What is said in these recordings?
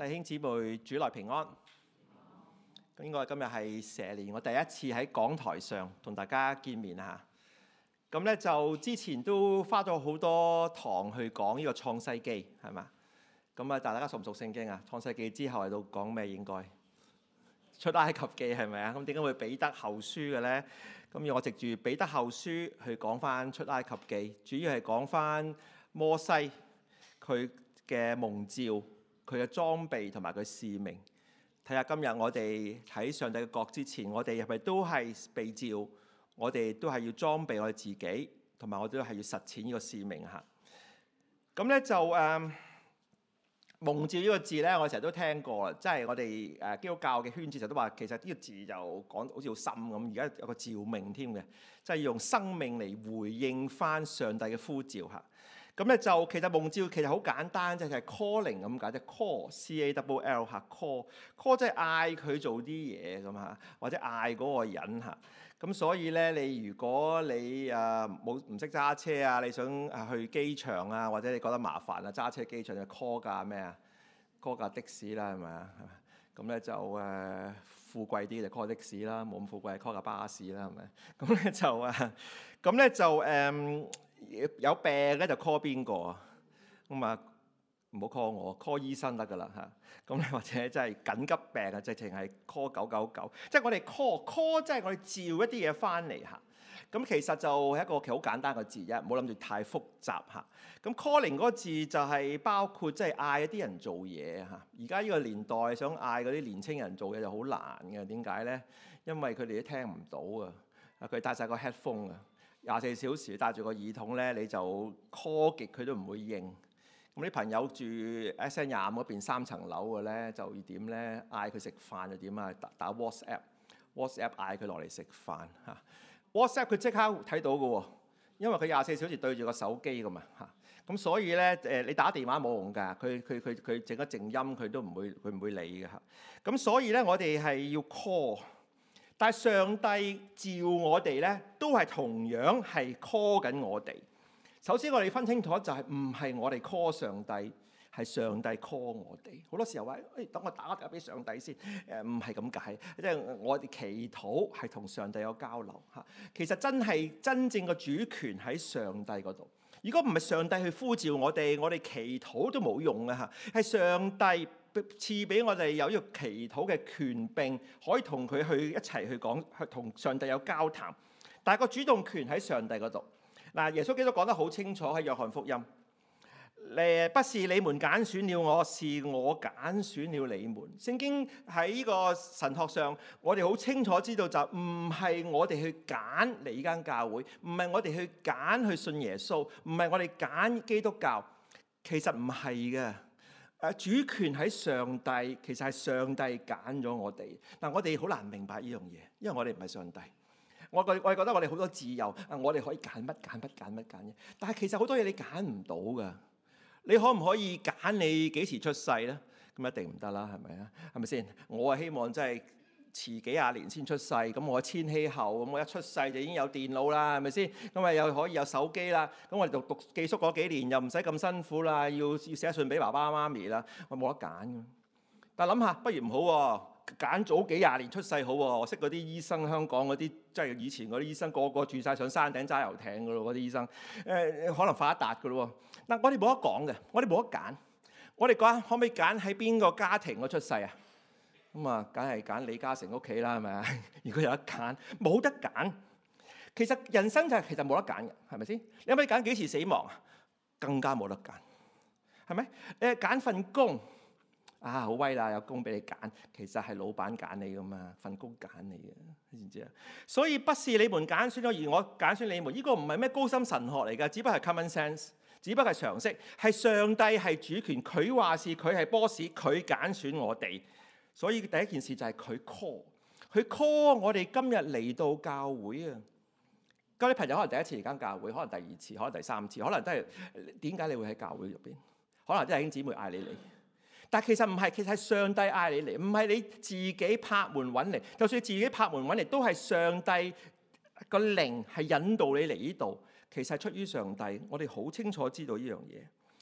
弟兄姊妹，主內平安。應該今日係蛇年我第一次喺講台上同大家見面嚇。咁咧就之前都花咗好多堂去講呢個創世記，係嘛？咁啊，大家熟唔熟聖經啊？創世記之後喺度講咩？應該出埃及記係咪啊？咁點解會彼得後書嘅咧？咁要我藉住彼得後書去講翻出埃及記，主要係講翻摩西佢嘅蒙召，佢嘅裝備同埋佢使命。睇下今日我哋喺上帝嘅國之前，我哋係咪都係被召？我哋都係要裝備我哋自己，同埋我哋都係要實踐呢個使命嚇。咁咧就蒙召呢個字咧，我成日都聽過啦，即係我哋基督教嘅圈子成日都話，其實呢個字就講好似好深咁。而家有個召命添嘅，即係要用生命嚟回應翻上帝嘅呼召嚇。咁咧就其實蒙召其實好簡單，就係 calling 咁解，即係 call C-A-L-L 嚇 call 即係嗌佢做啲嘢咁嚇，或者嗌嗰個人嚇。咁所以咧，你如果你唔識揸車啊，你想去機場啊，或者你覺得麻煩啊，揸車機場就 call 架咩啊 ？call 架的士啦，係咪啊？咁咧就富貴啲就 call 的士啦，冇咁富貴 call 架巴士啦，係咪？咁咧就有病咧就 call 邊個啊？咁啊唔好 call我 ，call 醫生得㗎啦嚇。咁你或者真係緊急病啊，直情係 call 999。即係我哋 call，即係我哋召一啲嘢翻嚟嚇。咁其實就係一個其實好簡單嘅字啫，唔好諗住太複雜嚇。咁 calling 嗰個字就係包括即係嗌一啲人做嘢嚇。而家呢個年代想嗌嗰啲年青人做嘢就好難嘅，點解咧？因為佢哋都聽唔到啊，佢戴晒個 headphone 啊。24小時戴住個耳筒咧，你就 call 極佢都唔會應。咁啲朋友住 SN25嗰邊3層樓嘅咧，就要點咧？嗌佢食飯就點啊？打 WhatsApp 嗌佢落嚟食飯嚇。WhatsApp 佢即刻睇到嘅喎，因為佢24小時對住個手機㗎嘛嚇。咁所以咧你打電話冇用㗎，佢整個靜音佢都唔會理嘅嚇。咁所以咧，我哋係要 call。但係上帝召我哋咧，都係同樣係 call 緊我哋。首先我哋分清楚就係唔係我哋 call 上帝，係上帝 call 我哋。好多時候話，等我打個電話俾上帝先。唔係咁解，即係我哋祈禱係同上帝有交流嚇。其實真正嘅主權喺上帝嗰度。如果唔係上帝去呼召我哋祈禱都冇用嘅嚇。係上帝賜俾我哋有呢個祈禱嘅權柄，可以同佢去一齊去講，去同上帝有交談。但係個主動權喺上帝嗰度。嗱，耶穌基督講得好清楚喺約翰福音，不是你們揀選了我，是我揀選了你們。聖經喺呢個神學上，我哋好清楚知道就唔係我哋去揀你呢間教會，唔係我哋去揀去信耶穌，唔係我哋揀基督教，其實唔係嘅。主權喺上帝，其實係上帝揀咗我哋。但我哋好難明白呢樣嘢，因為我哋唔係上帝。我哋覺得我哋好多自由，我哋可以揀乜嘢。但係其實好多嘢你揀唔到㗎。你可唔可以揀你幾時出世咧？咁一定唔得啦，係咪啊？係咪先？我係希望真係遲幾廿年先出世，咁我千禧後，咁我一出世就已經有電腦啦，係咪先？咁啊又可以有手機啦，咁我哋讀寄宿嗰幾年又唔使咁辛苦啦，要寫信俾爸爸媽咪啦，我冇得揀㗎。但係諗下，不如唔好喎，揀早幾廿年出世好喎。我識嗰啲醫生，香港嗰啲即係以前嗰啲醫生，個個住晒上山頂揸遊艇㗎咯，嗰啲醫生可能發達㗎咯喎。嗱，我哋冇得講嘅，我哋冇得揀。我哋講可唔可以揀喺邊個家庭嗰出世啊？咁啊，梗係揀李嘉誠屋企啦，係咪啊？如果有得揀，冇得揀。其實人生就係其實冇得揀嘅，係咪先？你可唔可以揀幾時死亡啊？更加冇得揀，係咪？你揀份工啊，好威啦，有工俾你揀，其實係老闆揀你噶嘛，份工揀你嘅，你知唔知啊？所以不是你們揀選咗，而我揀選你們。呢個唔係咩高深神學嚟㗎，只不過係 common sense， 只不過係常識，係上帝係主權，佢話事，佢係 boss， 佢揀選我哋。所以第一件事就係佢 call 我哋今日嚟到教會啊！各位朋友可能第一次嚟間教會，可能第二次，可能第三次，可能都係點解你會喺教會入邊？可能啲弟兄姊妹嗌你嚟，但其實唔係，其實係上帝嗌你嚟，唔係你自己拍門揾嚟。就算你自己拍門揾嚟，都係上帝個靈係引導你嚟呢度。其實係出於上帝，我哋好清楚知道呢樣嘢。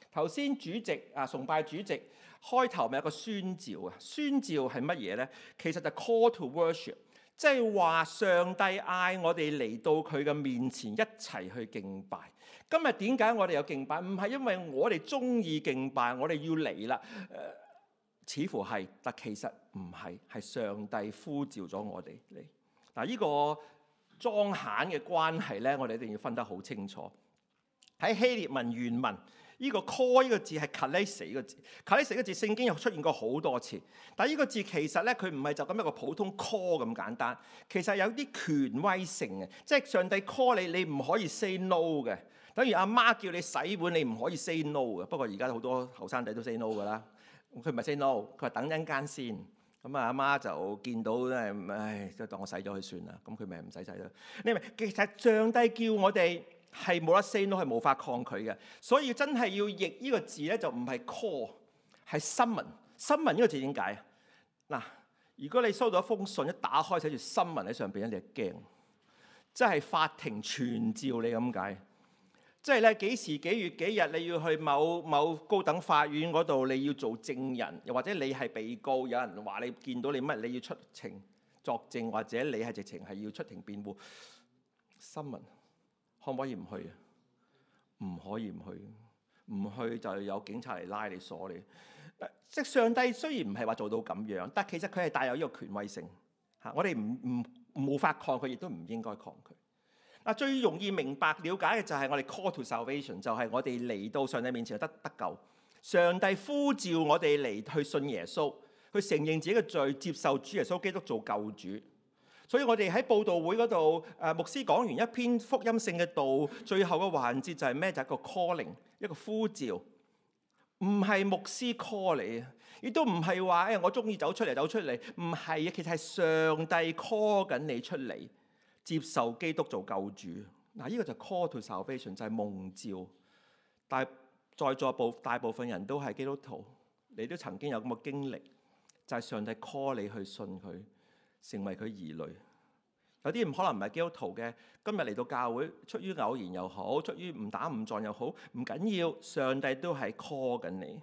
頭先主席崇拜主席開頭咪有個宣召啊？宣召係乜嘢咧？其實就 call to worship， 即係話上帝嗌我哋嚟到佢嘅面前一齊去敬拜。今日點解我哋有敬拜？唔係因為我哋中意敬拜，我哋要嚟啦。似乎係，但其實唔係，係上帝呼召咗我哋嚟。嗱，呢個莊閒嘅關係咧，我哋一定要分得好清楚。喺希臘文原文，呢個 call 呢個字係 kallis 呢個字，kallis 呢個字聖經又出現過好多次。但係呢個字其實咧，佢唔係就咁一個普通 call 咁簡單，其實有啲權威性嘅，即係上帝 call 你，你唔可以 say no 嘅。等於阿媽叫你洗碗，你唔可以 say no 嘅。不過而家好多後生仔都 say no 噶啦。佢唔係 say no， 佢話等陣間先。咁阿媽就見到咧，唉，就當我洗咗佢算啦。咁佢咪唔使洗啦。你明？其實上帝叫我哋係冇得 say no， 係無法抗拒嘅。所以真係要譯呢個字咧，就唔係 call， 係 summon。summon 呢個字點解啊？嗱，如果你收到一封信，一打開寫住 summon 喺上邊咧，你就驚，即係法庭傳召你咁解。即係咧，幾時幾月幾日你要去某高等法院嗰度，你要做證人，又或者你係被告，有人話你見到你乜，你要出庭作證，或者你係直情係要出庭辯護。新聞可唔可以唔去啊？唔可以唔去，唔去就有警察嚟拉你鎖你。即係上帝雖然唔係話做到咁樣，但其實佢係帶有呢個權威性嚇，我哋無法抗拒，亦都唔應該抗拒。最容易明白了解嘅就係我哋 call to salvation， 就係我哋嚟到上帝面前得救。上帝呼召我哋嚟去信耶穌，去承認自己嘅罪，接受主耶穌基督做救主。所以我哋喺佈道會嗰度，牧師講完一篇福音性嘅道，最後嘅環節就係咩？就係一個 calling， 一個呼召，唔係牧師 call 你，亦都唔係話我中意走出嚟，唔係啊，其實係上帝 call 緊你出嚟。接受基督做救主，嗱，呢個就 call to salvation， 就係蒙召。但係在座大部分人都係基督徒，你都曾經有咁嘅經歷，就係上帝 call 你去信佢，成為佢兒女。有啲可能唔係基督徒嘅，今日嚟到教會，出於偶然又好，出於誤打誤撞又好，唔緊要，上帝都係 call 緊你。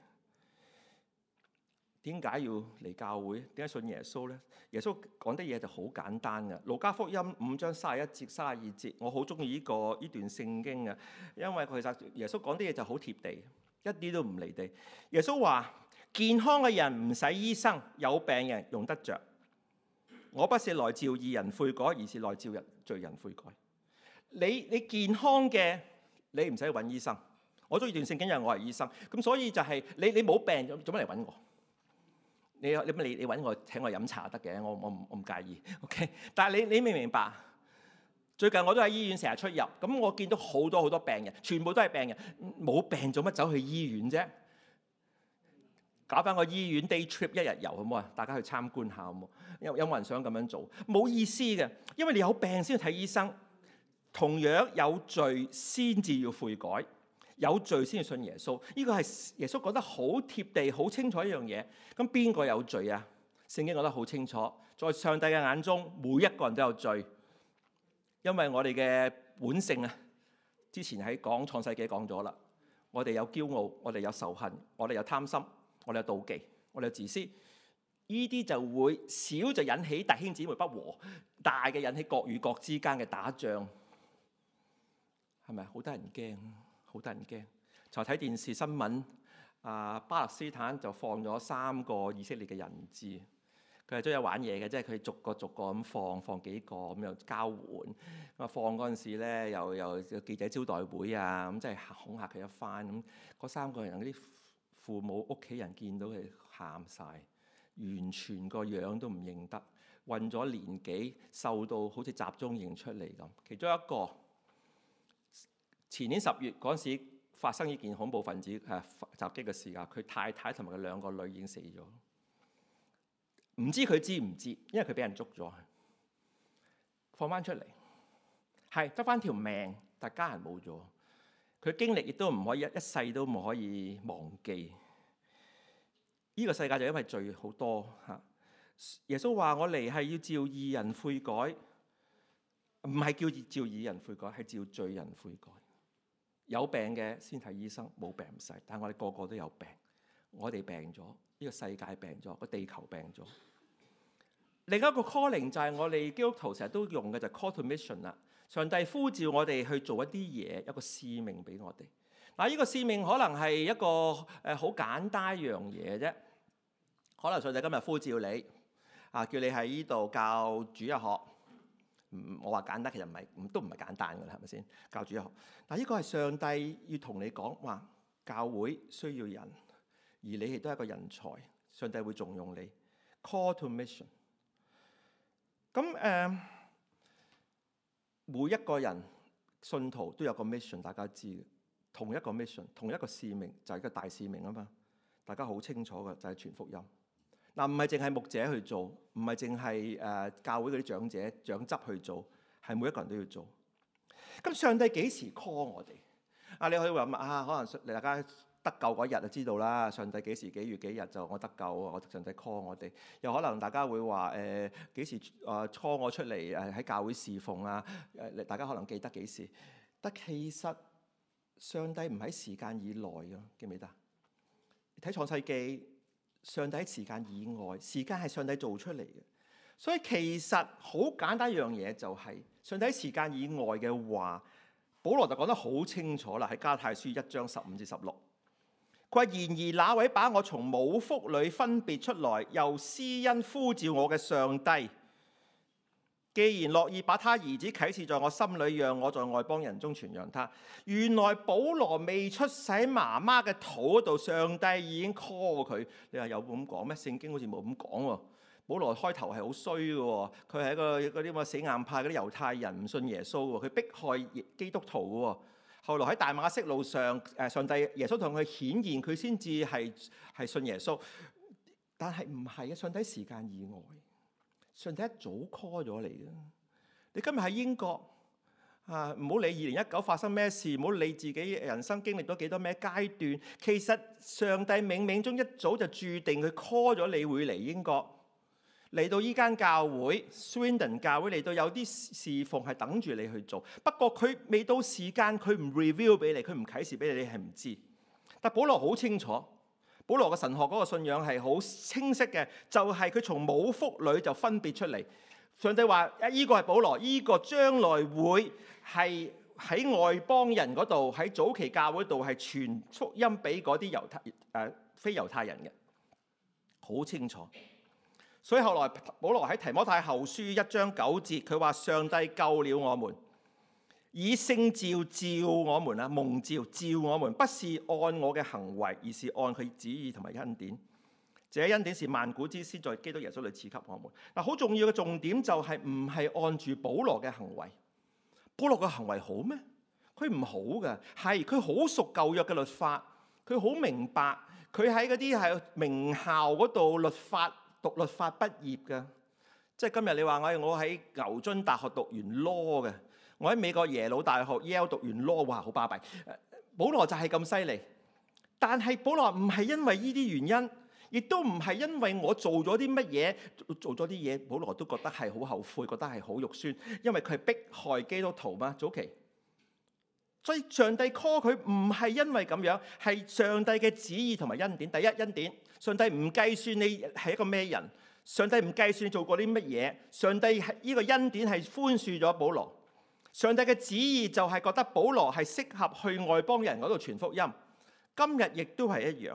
點解要嚟教會？點解信耶穌咧？耶穌講啲嘢就好簡單嘅。路加福音5章31節、32節，我好中意呢段聖經嘅，因為其實耶穌講啲嘢就好貼地，一啲都唔離地。耶穌話：健康嘅人唔使醫生，有病人用得着。我不是來召義人悔改，而是來召罪人悔改。你健康嘅，你唔使揾醫生。我中意段聖經，因為我係醫生，咁所以就係你冇病做乜嚟揾我？你揾我請我飲茶得嘅，我唔介意。OK， 但係你明唔明白？最近我都喺醫院成日出入，咁我見到好多病人，全部都係病人，冇病做乜走去醫院啫？搞翻個醫院 day trip 一日遊好唔好啊？大家去參觀下好唔好？有冇人想咁樣做？冇意思嘅，因為你有病先去睇醫生。同樣有罪先至要悔改。有罪先至信耶穌，呢個係耶穌講得好貼地、好清楚一樣嘢。咁邊個有罪啊？聖經講得好清楚，在上帝嘅眼中，每一個人都有罪，因為我哋嘅本性啊，之前喺講創世記講咗啦。我哋有驕傲，我哋有仇恨，我哋有貪心，我哋有妒忌，我哋有自私。呢啲就會小就引起弟兄姊妹不和，大嘅引起國與國之間嘅打仗，係咪好得人驚？好得人驚！就睇電視新聞，巴勒斯坦就放咗3個以色列嘅人質，佢係都有玩嘢嘅，即係佢逐個咁放幾個咁又交換。咁放嗰陣時咧，又有記者招待會啊，咁即係恐嚇佢一番。咁嗰3個人嗰啲父母屋企人見到佢喊晒，完全個樣都唔認得，混咗年幾，瘦到好似集中營出嚟咁。其中一個。前年10月嗰陣時發生呢件恐怖分子襲擊嘅事啊，佢太太同埋佢2個女已經死咗，唔知佢知唔知？因為佢俾人捉咗，放翻出嚟，係得翻條命，但家人冇咗。佢經歷亦都唔可以一世都唔可以忘記。呢個世界就因為罪好多嚇。耶穌話：我嚟係要召義人悔改，唔係叫義人悔改，係召罪人悔改。 有病嘅先睇醫生，冇病唔使。但係我哋個個都有病，我哋病咗，呢個世界病咗，個地球病咗。另一個 calling 就係我哋基督徒成日都用嘅就係 call to mission 啦。上帝呼召我哋去做一啲嘢，一個使命俾我哋。嗱，呢個使命可能係一個好簡單一樣嘢啫。可能上帝今日呼召你叫你喺呢度教主日學。我話簡單，其實都唔係簡單㗎啦，係咪先？教主日學。但係呢個係上帝要同你講話，教會需要人，而你亦都係一個人才，上帝會重用你。Call to mission。咁每一個人信徒都有個 mission， 大家知嘅，同一個 mission， 同一個使命，就係個大使命啊嘛。大家好清楚嘅，就係傳福音。嗱，唔係淨係牧者去做，唔係淨係教會嗰啲長者長執去做，係每一個人都要做。咁上帝幾時 call 我哋？你可以話可能大家得救嗰日就知道啦。上帝幾時幾月幾日就我得救，我上帝 call 我哋。又可能大家會話幾時call我出嚟喺教會侍奉啊？大家可能記得幾時？但其實上帝唔喺時間以內嘅，記唔記得？睇創世記。上帝喺時間以外，時間係上帝做出嚟嘅，所以其實好簡單一樣嘢就係上帝喺時間以外嘅話，保羅就講得好清楚啦。喺加拉太書1章15至16，佢話：然而那位把我從母腹裏分別出來，又施恩呼召我嘅上帝，既然樂意把他兒子啟示在我心裏，讓我在外邦人中傳揚他。原來保羅未出世喺媽媽嘅肚嗰度，上帝已經 call 佢。你話有冇咁講咩？聖經好似冇咁講喎。保羅開頭係好衰嘅喎，佢係一個嗰啲咁嘅死硬派嗰啲猶太人，唔信耶穌喎，佢迫害基督徒嘅喎。後來喺大馬色路上，上帝耶穌同佢顯現，佢先至係信耶穌。但係唔係啊？上帝時間以外。上帝一早 call 咗你嘅，你今日喺英國唔好理2019發生咩事，唔好理自己人生經歷咗幾多咩階段。其實上帝冥冥中一早就注定佢 call 咗你會嚟英國，嚟到依間教會 Swindon 教會，嚟到有啲侍奉係等住你去做。不過佢未到時間，佢唔 reveal 俾你，佢唔啟示俾你，你係唔知。但保羅好清楚。保羅嘅神學嗰個信仰係好清晰嘅，就係佢從母腹裏就分別出嚟。上帝話：依個係保羅，依個將來會係喺外邦人嗰度，喺早期教會度係傳福音俾嗰啲非猶太人嘅，好清楚。所以後來保羅喺提摩太後書1章9節，佢話：上帝救了我們，以聖召召我們啊，蒙召召我們，不是按我嘅行為，而是按佢旨意同埋恩典。這恩典是萬古之先在基督耶穌裏賜給我們。嗱，好重要嘅重點就係唔係按住保羅嘅行為。保羅嘅行為好咩？佢唔好嘅，係佢好熟舊約嘅律法，佢好明白，佢喺嗰啲係名校嗰度讀律法畢業嘅。即係今日你話我喺牛津大學讀完 law 嘅。我喺美國耶魯大學 Yale 讀完 law， 哇，好巴閉。保羅就係咁犀利，但係保羅唔係因為呢啲原因，亦都唔係因為我做咗啲乜嘢，做咗啲嘢，保羅都覺得係好後悔，覺得係好肉酸，因為佢係迫害基督徒嘛，早期。所以上帝 call 佢唔係因為咁樣，係上帝嘅旨意同埋恩典。第一，恩典，上帝唔計算你係一個咩人，上帝唔計算你做過啲乜嘢，上帝係呢個恩典係寬恕咗保羅。上帝嘅旨意就係覺得保羅係適合去外邦人嗰度傳福音，今日亦都係一樣，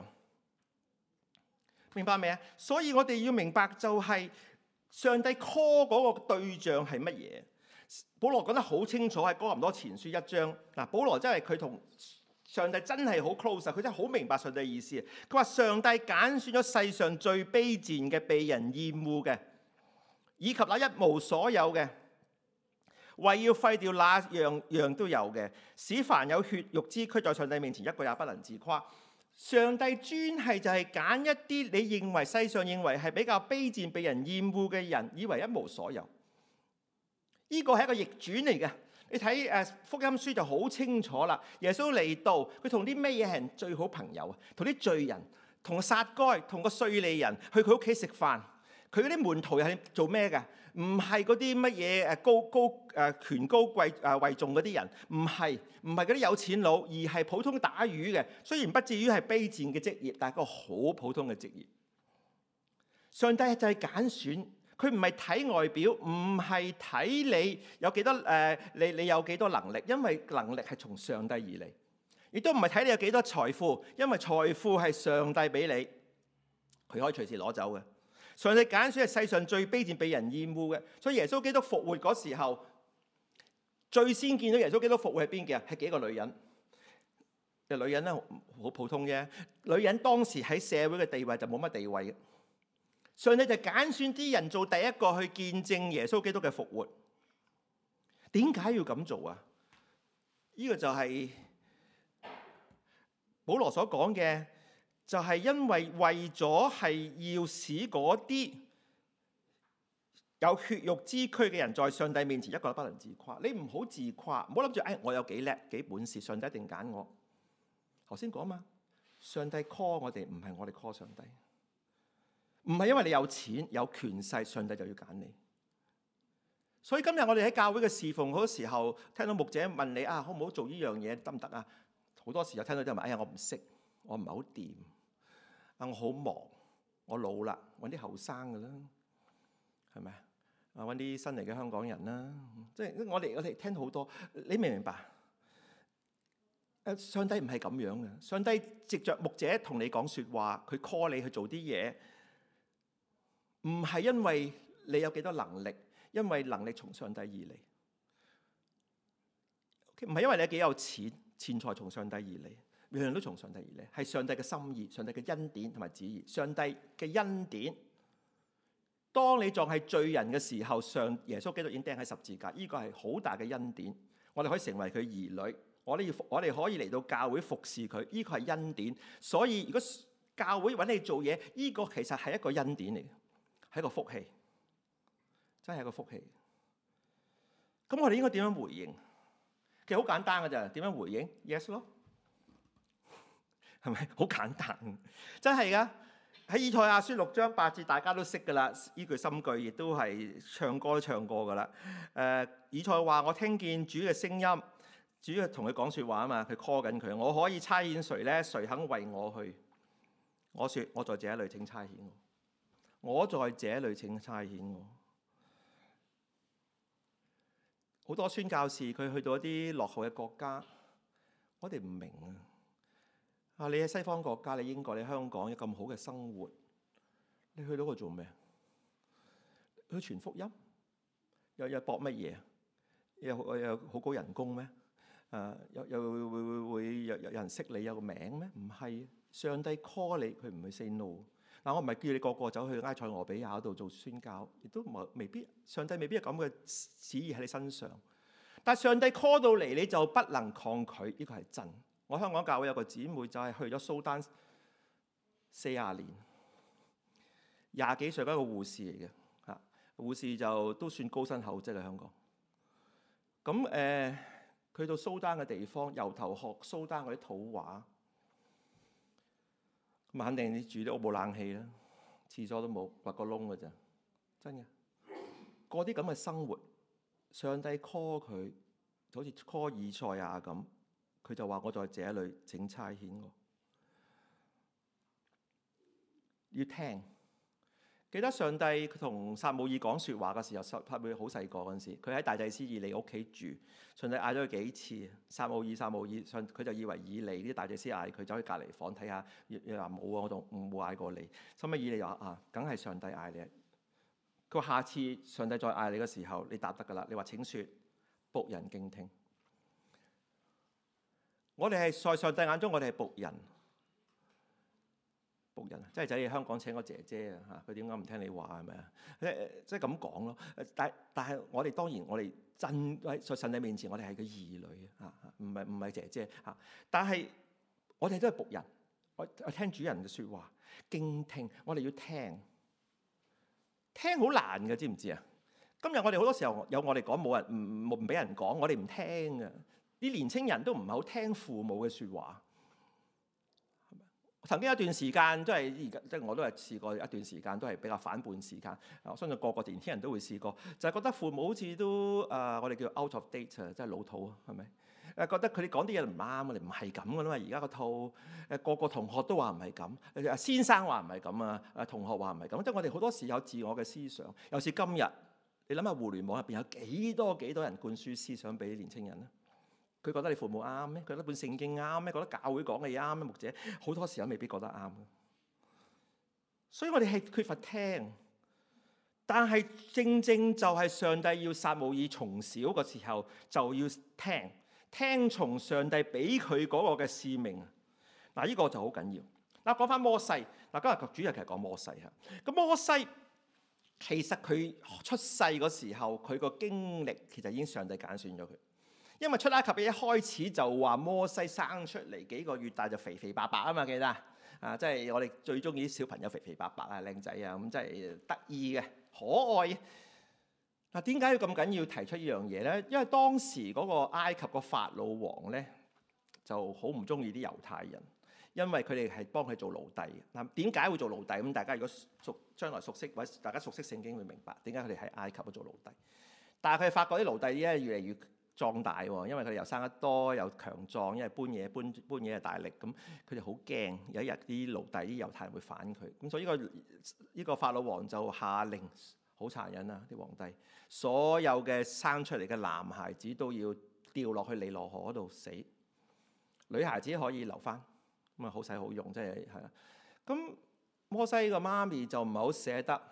明白未啊？所以我哋要明白就係上帝 call 嗰個對象係乜嘢？保羅講得好清楚喺哥林多前書1章。嗱，保羅真係佢同上帝真係好 close，佢真係好明白上帝嘅意思。佢話上帝揀選咗世上最卑賤嘅、被人厭惡嘅，以及那一無所有嘅，為要廢掉那樣樣都有嘅，使凡有血肉之軀在上帝面前一個也不能自誇。上帝專係就係揀一啲你認為世上認為係比較卑賤、被人厭惡嘅人，以為一無所有。呢個係一個逆轉嚟嘅。你睇福音書就好清楚啦。耶穌嚟到，佢同啲咩嘢係人最好朋友啊？同啲罪人、同撒該、同個稅吏人去佢屋企食飯。 佢嗰啲門徒係做咩㗎？唔係嗰啲乜嘢權高貴重嗰啲人，唔係嗰啲有錢佬，而係普通打魚嘅。雖然不至於係卑賤嘅職業，但係個好普通嘅職業。上帝就係揀選，佢唔係睇外表，唔係睇你有幾多你有幾多能力，因為能力係從上帝而嚟。亦都唔係睇你有幾多財富，因為財富係上帝俾你，佢可以隨時攞走嘅。上帝揀選係世上最卑賤、被人厭惡嘅，所以耶穌基督復活嗰時候，最先見到耶穌基督復活係邊嘅？係幾個女人。女人咧好普通啫，女人當時喺社會嘅地位就冇乜地位嘅。上帝就揀選啲人做第一個去見證耶穌基督嘅復活。點解要咁做啊？呢個就係保羅所講嘅，就係因為咗係要使嗰啲有血肉之軀嘅人在上帝面前一個都不能自誇。你唔好自誇，唔好諗住我有幾叻幾本事，上帝一定揀我。頭先講嘛，上帝 call 我哋，唔係我哋 call 上帝。唔係因為你有錢有權勢，上帝就要揀你。所以今日我哋喺教會嘅侍奉好多時候，聽到牧者問你啊，好唔好做呢樣嘢，得唔得啊？好多時候聽到啲人話：哎呀，我唔識，我唔係好掂，啊，我好忙，我老啦，揾啲後生嘅啦，係咪啊？揾啲新嚟嘅香港人啦，即係我哋聽到好多，你明唔明白？上帝唔係咁樣嘅，上帝藉着牧者同你講説話，佢 call 你去做啲嘢，唔係因為你有幾多能力，因為能力從上帝而嚟，唔係因為你幾有錢。錢財從上帝而嚟，樣樣都從上帝而嚟，係上帝嘅心意、上帝嘅恩典同埋旨意。上帝嘅恩典，當你仲係罪人嘅時候，耶穌基督已經釘喺十字架，呢個係好大嘅恩典。我哋可以成為佢兒女，我哋可以嚟到教會服侍佢，呢個係恩典。所以如果教會揾你做嘢，呢個其實係一個恩典嚟嘅，係一個福氣，真係一個福氣。咁我哋應該點樣回應？其實好簡單嘅咋，點樣回應 ？Yes 咯，係咪好簡單？真係噶，喺以賽亞書6章8節，大家都識噶啦。呢句金句亦都係唱歌都唱過噶啦。以賽話：我聽見主嘅聲音，主要同佢講説話啊嘛，佢 call 緊佢。我可以差遣誰咧？誰肯為我去？我説：我在這裏，請差遣我。我在這裏，請差遣我。好多宣教士佢去到一啲落後嘅國家，我哋唔明啊！你喺西方國家，你英國、你香港有咁好嘅生活，你去到嗰度做咩？去傳福音？又搏乜嘢？有好高人工咩？又會有人識你有個名咩？唔係，上帝 call 你，佢唔會 say no。嗱，我唔係叫你個個走去埃塞俄比亞度做宣教，亦都未必，上帝未必有咁嘅旨意喺你身上。但係上帝 call 到嚟，你就不能抗拒，呢個係真。我香港教會有個姊妹就係去咗蘇丹40年，20幾歲嗰個護士嚟嘅嚇，護士就都算高薪厚職喺香港。咁佢到蘇丹嘅地方，由頭學蘇丹嗰啲土話。咁肯定你住啲屋冇冷氣啦，廁所都冇，挖個窿㗎咋，真嘅。過啲咁嘅生活，上帝 call 佢，就好似 call 以賽亞咁，佢就話：我在這裏，請差遣我。要聽。記得上帝佢同撒母耳講説話嘅時候，撒母耳好細個嗰陣時，佢喺大祭司以利屋企住，上帝嗌咗佢幾次，撒母耳，佢就以為以利啲大祭司嗌佢走去隔離房睇下，又話冇啊，我仲冇嗌過你。後尾以利就話：啊，梗係上帝嗌你。佢話下次上帝再嗌你嘅時候，你答得㗎啦。你話請説，僕人敬聽。我哋係在上帝眼中，我哋係僕人。僕人啊，即係仔，你香港請個姐姐啊嚇，佢點解唔聽你話係咪啊？即係咁講咯。但係我哋當然我哋真喺上帝面前，我哋係個兒女啊，唔係姐姐嚇。但係我哋都係僕人，我聽主人嘅説話，敬聽。我哋要聽，聽好難嘅，知唔知啊？今日我哋好多時候有我哋講，冇人唔俾人講，我哋唔聽嘅。啲年青人都唔係好聽父母嘅説話。 曾經一段時間，即係我都係試過一段時間，都係比較反叛時間。我相信個年輕人都會試過，就係覺得父母好似都我哋叫 out of date 啊，即係老土啊，係咪？覺得佢哋講啲嘢唔啱，我哋唔係咁噶啦嘛。而家個套個個同學都話唔係咁，先生話唔係咁啊，同學話唔係咁。即係我哋好多時有自我嘅思想。尤其是今日，你諗下互聯網入邊有幾多人灌輸思想俾年青人咧？佢覺得你父母啱咩？覺得本聖經啱咩？覺得教會講嘅嘢啱咩？牧者好多時候未必覺得啱。所以我哋係缺乏聽，但係正就係上帝要撒母耳從小嘅時候就要聽從上帝俾佢嗰個嘅使命。嗱，呢個就好緊要。嗱，講翻摩西。嗱，今日主日其實講摩西嚇。咁摩西其實佢出世嗰時候，佢個經歷其實已經上帝揀選咗佢。因為出埃及記一開始就話摩西生出嚟幾個月大就肥肥白白啊嘛，記得啊，即係我哋最中意啲小朋友肥肥白白啊，靚仔啊，咁真係得意嘅，可愛。嗱，點解要咁緊要提出呢樣嘢咧？因為當時嗰個埃及個法老王咧就好唔中意啲猶太人，因為佢哋係幫佢做奴隸。嗱，點解會做奴隸？咁大家如果將來熟悉或者大家熟悉聖經會明白點解佢哋喺埃及度做奴隸。但係佢哋發覺啲奴隸咧越嚟越壯大喎，因為佢哋又生得多又強壯，因為搬嘢係大力，咁佢哋好驚有一日啲奴隸啲猶太人會反佢，咁所以呢個法老王就下令好殘忍啊！啲皇帝所有嘅生出嚟嘅男孩子都要掉落去尼羅河嗰度死，女孩子可以留翻，咁啊好使好用，即係啦。咁摩西個媽咪就唔係好捨得，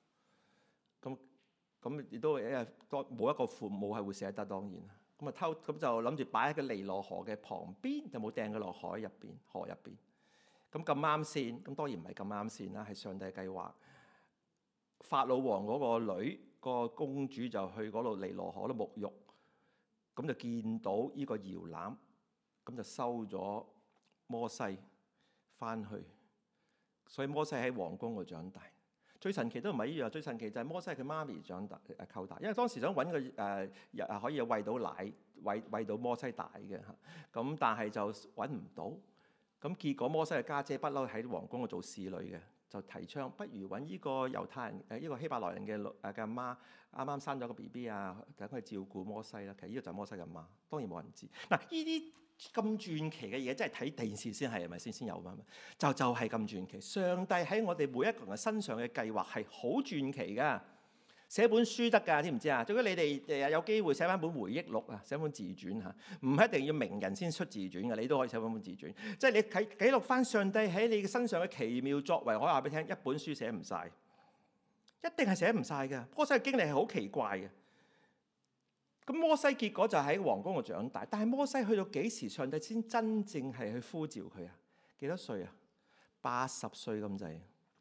咁亦都冇一個父母係會捨得，當然咁就諗住擺喺個尼羅河嘅旁邊，就冇掟佢落河入邊。咁啱先，咁當然唔係咁啱先啦，係上帝計劃。法老王嗰個女個公主就去嗰度尼羅河度沐浴，咁就見到呢個搖籃，咁就收咗摩西翻去。所以摩西喺皇宮度長大。最神奇都唔係呢樣，最神奇就係摩西佢媽咪長大溝大，因為當時想揾個可以餵到奶餵到摩西大嘅嚇，咁但係就揾唔到，咁結果摩西嘅家姐不嬲喺皇宮度做侍女嘅，就提倡不如揾呢個猶太人呢個希伯來人嘅阿媽啱啱生咗個 BB 啊，等佢照顧摩西啦。其實呢個就係摩西嘅媽，當然冇人知。嗱，呢啲咁傳奇嘅嘢，真係睇電視先係咪先有嘛？就係咁傳奇。上帝喺我哋每一個人身上嘅計劃係好傳奇噶。寫本書得㗎，知唔知啊？如果你哋有機會寫翻本回憶錄啊，寫本自傳嚇，唔一定要名人先出自傳嘅，你都可以寫翻本自傳。即係你記錄翻上帝喺你嘅身上嘅奇妙作為，我話俾你聽，一本書寫唔晒，一定係寫唔晒嘅。摩西嘅經歷係好奇怪嘅。咁摩西結果就喺皇宮度長大，但係摩西去到幾時上帝先真正係去呼召佢啊？幾多歲啊？80歲咁滯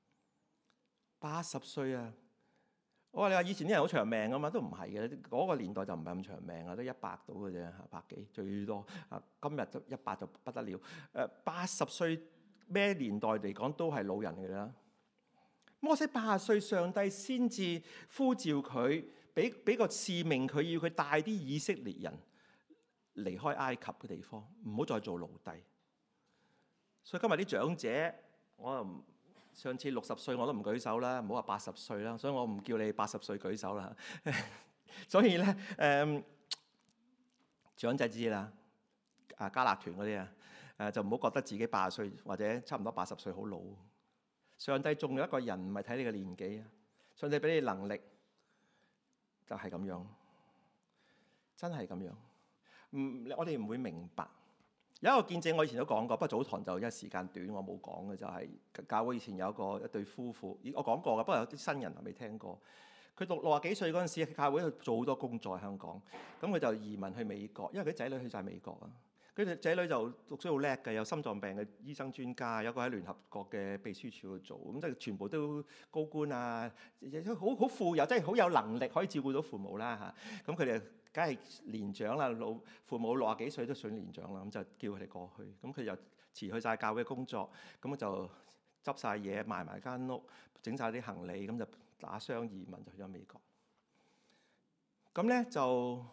，80歲啊！我話你話以前啲人好長命啊嘛，都唔係嘅。嗰個年代就唔係咁長命啊，都100到嘅啫，100幾最多。今日都100就不得了。80歲咩年代嚟講都係老人嘅啦。摩西80歲，上帝先至呼召佢，俾個使命佢，要佢帶啲以色列人離開埃及嘅地方，唔好再做奴隸。所以今日啲長者，我又唔。上次60歲我都唔舉手啦，唔好話80歲啦，所以我唔叫你80歲舉手啦。所以咧，長者知啦，加勒團嗰啲啊，就唔好覺得自己80歲或者差唔多80歲好老。上帝仲有一個人唔係睇你嘅年紀啊，上帝俾你能力，就係咁樣，真係咁樣。我哋唔會明白。有一個見證，我以前都講過，不過早堂就因為時間短，我冇講嘅就係教會以前有一對夫婦，我講過嘅，不過有啲新人未聽過。佢讀60幾歲嗰陣時，教會做好多工作喺香港，咁佢就移民去美國，因為佢仔女去晒美國啊。佢哋仔女就讀書好叻嘅，有心臟病嘅醫生專家，有個喺聯合國嘅秘書處度做，咁即係全部都高官啊，好富有，即係好有能力可以照顧到父母啦嚇。咁佢哋梗係年長啦，父母60幾歲都算年長啦，咁就叫佢哋過去。咁佢就辭去晒教會嘅工作，咁就執晒嘢，賣埋間屋，整晒啲行李，咁就打雙移民就去咗美國。咁咧就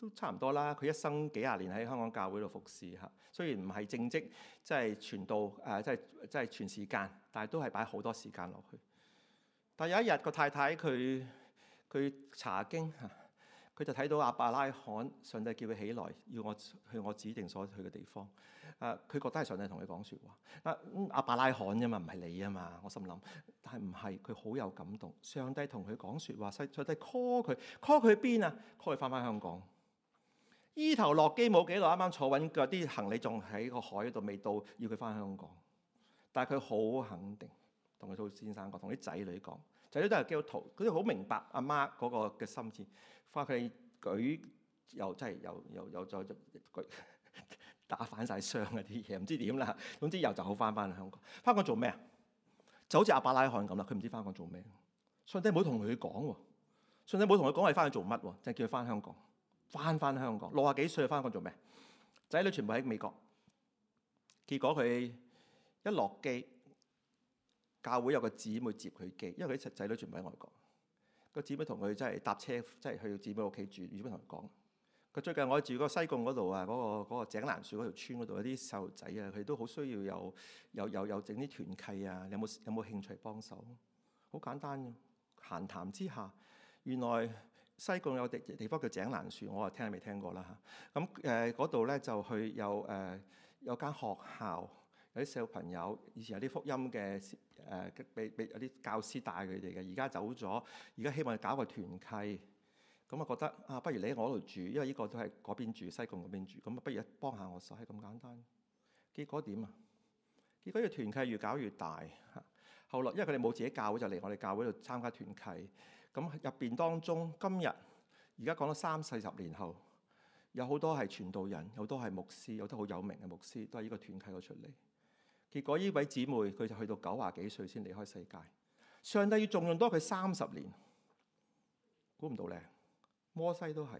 都差唔多啦。佢一生幾廿年喺香港教會度服侍嚇，雖然唔係正職，即係傳道即係全時間，但係都係擺好多時間落去。但有一日個太太佢查經嚇，佢就睇到亞伯拉罕，上帝叫佢起來，要我去我指定所去嘅地方。佢覺得係上帝同佢講説話。亞伯拉罕啫嘛，唔係你啊嘛。我心諗，但係唔係，佢好有感動。上帝同佢講説話，上帝 call 佢去邊啊？call 佢翻香港。依頭落機冇幾耐，啱啱坐穩腳，啲行李仲喺個海度未到，要佢翻香港。但係佢好肯定，同佢先生講，同啲仔女講，仔女都係基督徒，佢哋好明白阿媽嗰個嘅心志。翻佢舉又真係又再舉打反晒傷嗰啲嘢，唔知點啦。總之又就好翻香港。翻港做咩啊？就好似亞伯拉罕咁啦，佢唔知翻港做咩。上帝冇同佢講喎，上帝冇同佢講係翻去做乜喎，就係叫佢翻香港。翻香港，60幾歲翻香港做咩？仔女全部喺美國。結果佢一落機，教會有個姊妹接佢機，因為佢啲仔女全部喺外國。個姊妹同佢真係搭車，即係去姊妹屋企住。姊妹同佢講：佢最近我住嗰個西貢嗰度啊，嗰個井欄樹嗰條村嗰度有啲細路仔啊，佢都好需要有整啲團契啊，有冇興趣幫手？好簡單嘅閒談之下，原來西貢有地方叫井欄樹，我話聽未聽過啦嚇。咁嗰度咧就去有間學校，有啲小朋友以前有啲福音嘅俾有啲教師帶佢哋嘅，而家走咗，而家希望搞個團契。咁啊覺得不如你喺我度住，因為呢個都係嗰邊住，西貢嗰邊住，咁不如幫下我手，係咁簡單。結果點啊？結果呢個團契越搞越大嚇。後來因為佢哋冇自己教會，就嚟我哋教會度參加團契。咁入邊當中，今日而家講到30-40年後，有好多係傳道人，有好多係牧師，有好多好有名嘅牧師，都係呢個團契度出嚟。結果呢位姊妹佢就去到90幾歲先離開世界。上帝要重用多佢30年，估唔到咧。摩西都係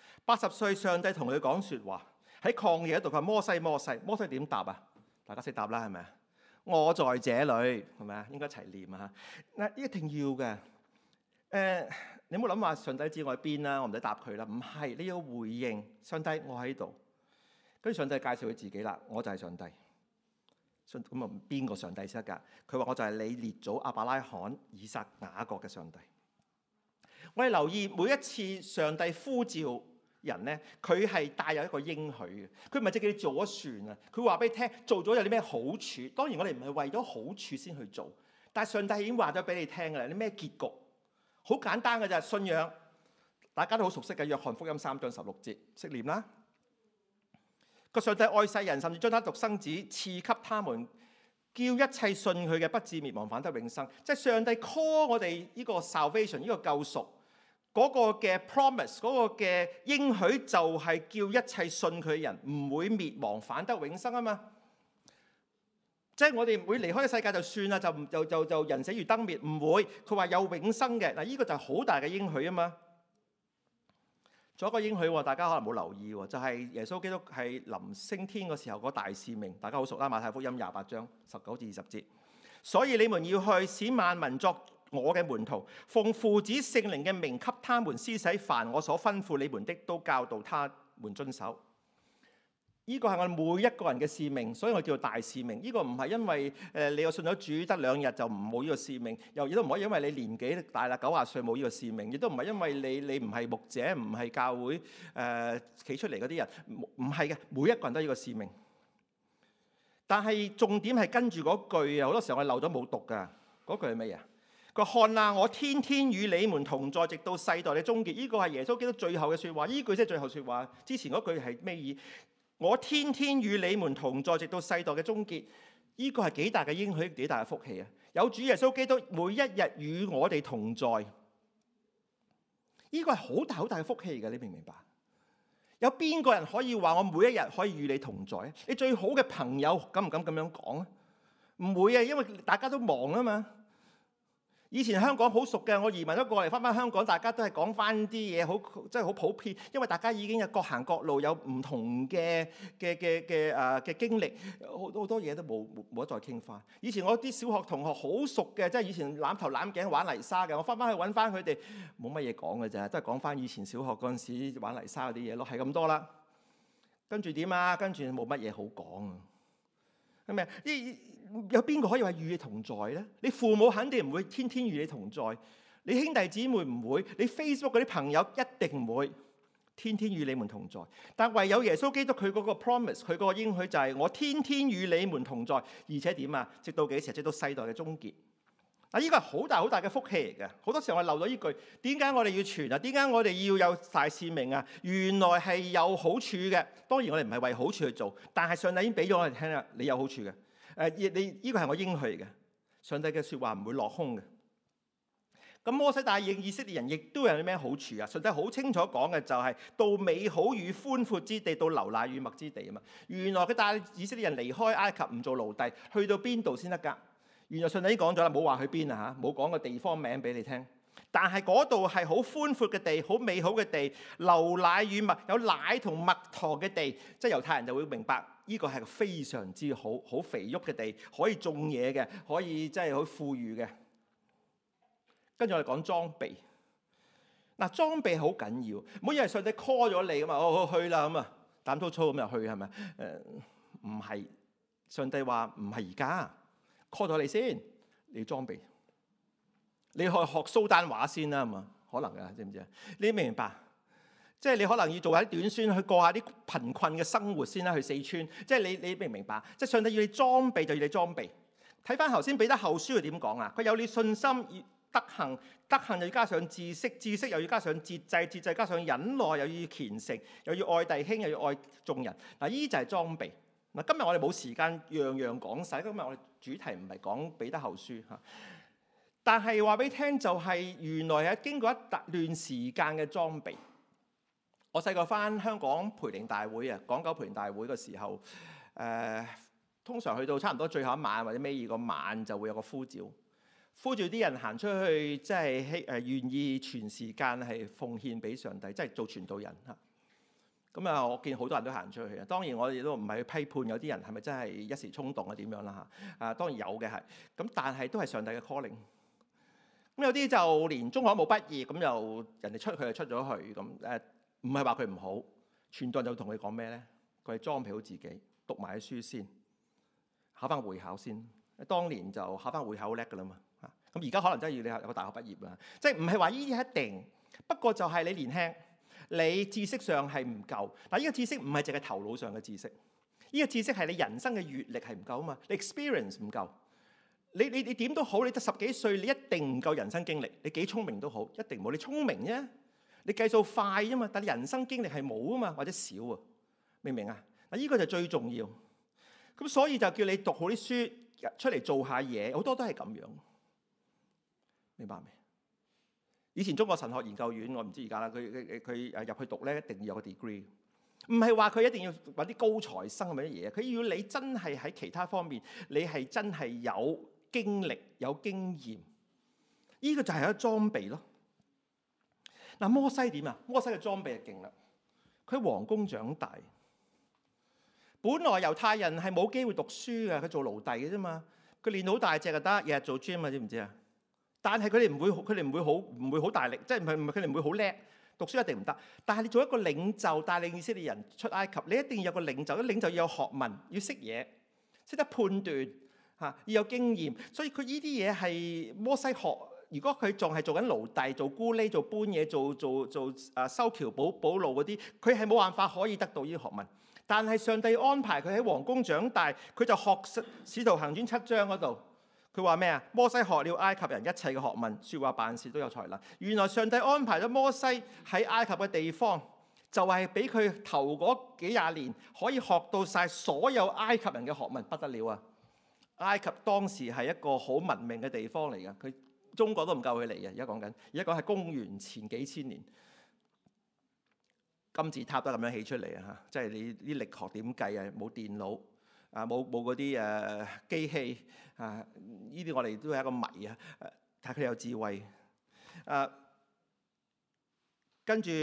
80歲，上帝同佢講説話喺曠野度，佢話摩西，摩西點答啊？大家識答啦，係咪啊？我在這裏，係咪啊？應該一齊念啊！嗱，一定要嘅。你唔好諗話上帝知我喺邊啦，我唔使答佢啦。唔係，你要回應上帝，我喺度。跟住上帝介紹佢自己啦，我就係上帝。咁啊，邊個上帝先得㗎？佢話我就係你列祖亞伯拉罕、以撒、雅各嘅上帝。我哋留意每一次上帝呼召人咧，佢係帶有一個應許嘅。佢唔係淨叫你做咗算啊，佢話俾你聽做咗有啲咩好處。當然我哋唔係為咗好處先去做，但係上帝已經話咗俾你聽㗎啦。你咩結局？好簡單㗎咋，信仰大家都好熟悉嘅。約翰福音3章16節，識念啦。個上帝愛世人，甚至將他獨生子賜給他們，叫一切信佢嘅不至滅亡，反得永生。即係上帝 call 我哋呢個 salvation， 呢個救贖嗰個嘅 promise， 嗰個嘅應許就係叫一切信佢嘅人唔會滅亡，反得永生啊嘛。即係我哋唔會離開嘅世界就算啦，就人死如燈滅，唔會。佢話有永生嘅嗱，呢個就係好大嘅應許啊嘛。仲有一個應許，大家可能冇留意喎，就係耶穌基督係臨升天嘅時候嗰大使命，大家好熟啦。馬太福音28章19至20節，所以你們要去，使萬民作我嘅門徒，奉父子聖靈嘅名給他們施洗，凡我所吩咐你們的，都教導他們遵守。呢個係我哋每一個人嘅使命，所以我叫做大使命。呢個唔係因為你又信咗主得2日就唔冇呢個使命，亦都唔可以因為你年紀大啦90歲冇呢個使命，亦都唔係因為你唔係牧者唔係教會企出嚟嗰啲人，唔係嘅，每一個人都有呢個使命。但係重點係跟住嗰句啊，好多時候我漏咗冇讀㗎。嗰句係乜嘢？佢話看啊，我天天與你們同在，直到世代嘅終結。呢個係耶穌基督最後嘅説話，呢句即係最後説話。之前嗰句係咩意？我天天與你們同在，直到世代嘅終結。呢個係幾大嘅應許，幾大嘅福氣啊！有主耶穌基督每一日與我哋同在，呢個係好大好大嘅福氣嘅，你明唔明白？有邊個人可以話我每一日可以與你同在？你最好嘅朋友敢唔敢咁樣講啊？唔會啊，因為大家都忙啊嘛。 以前香港好熟嘅，我移民咗過嚟，翻香港，大家都係講翻啲嘢，好即係好普遍，因為大家已經有各行各路，有唔同嘅經歷，好多嘢都冇得再傾翻。以前我啲小學同學好熟嘅，即係以前攬頭攬頸玩泥沙嘅，我翻去揾翻佢哋，冇乜嘢講嘅咋，都係講翻以前小學嗰陣時玩泥沙嗰啲嘢咯，係咁多啦。跟住點啊？跟住冇乜嘢好講啊，係咪？有邊個可以話與你同在咧？你父母肯定唔會天天與你同在，你兄弟姊妹唔會，你 Facebook 嗰啲朋友一定唔會天天與你們同在。但唯有耶穌基督佢嗰個 promise， 佢嗰個應許就係我天天與你們同在，而且點啊？直到幾時？直到世代嘅終結。嗱，呢個係好大好大嘅福氣嚟嘅。好多時候我漏咗呢句，點解我哋要傳啊？點解我哋要有大使命啊？原來係有好處嘅。當然我哋唔係為好處去做，但係上帝已經俾咗我哋聽啦，你有好處嘅。你呢個係我應許嘅，上帝嘅説話唔會落空嘅。咁摩西帶領以色列人亦都有啲咩好處啊？上帝好清楚講嘅就係到美好與寬闊之地，到流奶與蜜之地啊嘛。原來佢帶以色列人離開埃及，唔做奴隸，去到邊度先得㗎？原來上帝已經講咗啦，冇話去邊啊嚇，冇講個地方名俾你聽。但係嗰度係好寬闊嘅地，好美好嘅地，流奶與蜜，有奶同蜜糖嘅地，即係猶太人就會明白。呢個係非常之好肥沃嘅地，可以種嘢嘅，可以即係好富裕嘅。跟住我哋講裝備，嗱，裝備好緊要，唔好以為上帝 call 咗你咁嘛，我去啦咁啊，膽粗粗咁入去係咪？唔係，上帝話唔係而家 call 咗你先，你要裝備，你去學蘇丹話先啦，係嘛？可能㗎，知唔知啊？你明唔明白？即係你可能要做下啲短宣，去過下啲貧困嘅生活先啦，去四川。即係你明唔明白？即係上帝要你裝備就要你裝備。睇翻頭先彼得後書佢點講啊？佢有你信心，要德行，德行又要加上知識，知識又要加上節制，節制加上忍耐，又要虔誠，又要愛弟兄，又要愛眾人。嗱，呢就係裝備。嗱，今日我哋冇時間樣樣講晒，今日我哋主題唔係講彼得後書嚇。但係話俾你聽，就係原來係經過一段時間嘅裝備。我細個返香港培靈大會啊，港九培靈大會嘅時候，通常去到差唔多最後一晚或者尾二個晚就會有個呼召，呼召啲人行出去，即係願意全時間係奉獻俾上帝，即係做傳道人嚇。咁啊，我見好多人都行出去啊。當然我哋都唔係去批判有啲人係咪真係一時衝動啊點樣啦嚇。啊，當然有嘅係，咁但係都係上帝嘅 calling。咁有啲就連中學冇畢業，咁又人哋出佢就出咗去咁誒。唔係話佢唔好，傳道人就同佢講咩咧？佢係裝備好自己，讀埋啲書先，考翻會考先。當年就考翻會考好叻噶啦嘛。咁而家可能真係要你有個大學畢業啦。即係唔係話呢啲一定，不過就係你年輕，你知識上係唔夠。但係呢個知識唔係淨係頭腦上嘅知識，呢個知識係你人生嘅閲歷係唔夠啊嘛。你 experience 唔夠，你點都好，你得10幾歲，你一定唔夠人生經歷。你幾聰明都好，一定冇。你聰明啫。你計數快啊嘛，但係人生經歷係冇啊嘛，或者少啊，明唔明啊？嗱，呢個就最重要。咁所以就叫你讀好啲書，出嚟做下嘢，好多都係咁樣。明白未？以前中國神學研究院，我唔知而家啦，佢入去讀咧，一定要有個 degree。唔係話佢一定要揾啲高材生咁嘅嘢，佢要你真係喺其他方面，你係真係有經歷、有經驗。呢個就係一個裝備咯。嗱，摩西點啊？摩西嘅裝備就勁啦，佢喺皇宮長大。本來猶太人係冇機會讀書嘅，佢做奴隸嘅啫嘛。佢練好大隻就得，日日做 gym 啊，知唔知啊？但係佢哋唔會好大力，即係佢哋唔會好叻，讀書一定唔得。但係你做一個領袖，帶領以色列人出埃及，你一定要有個領袖。啲領袖要有學問，要識嘢，識得判斷嚇，要有經驗。所以佢呢啲嘢係摩西學。如果佢仲係做緊奴隸、做咕喱、做搬嘢、做修橋補路嗰啲，佢係冇辦法可以得到呢啲學問。但係上帝安排佢喺皇宮長大，佢就學使徒行傳7章嗰度，佢話咩啊？摩西學了埃及人一切嘅學問，説話辦事都有才能。原來上帝安排咗摩西喺埃及嘅地方，就係俾佢頭嗰幾廿年可以學到晒所有埃及人嘅學問，不得了啊！埃及當時係一個好文明嘅地方嚟㗎，佢中國都唔夠佢嚟嘅。而家講係公元前幾千年，金字塔都咁樣起出嚟啊！嚇，即係你啲力學點計啊？冇電腦啊，冇嗰啲機器啊，呢啲我哋都係一個謎啊！ 但係佢哋有智慧。跟住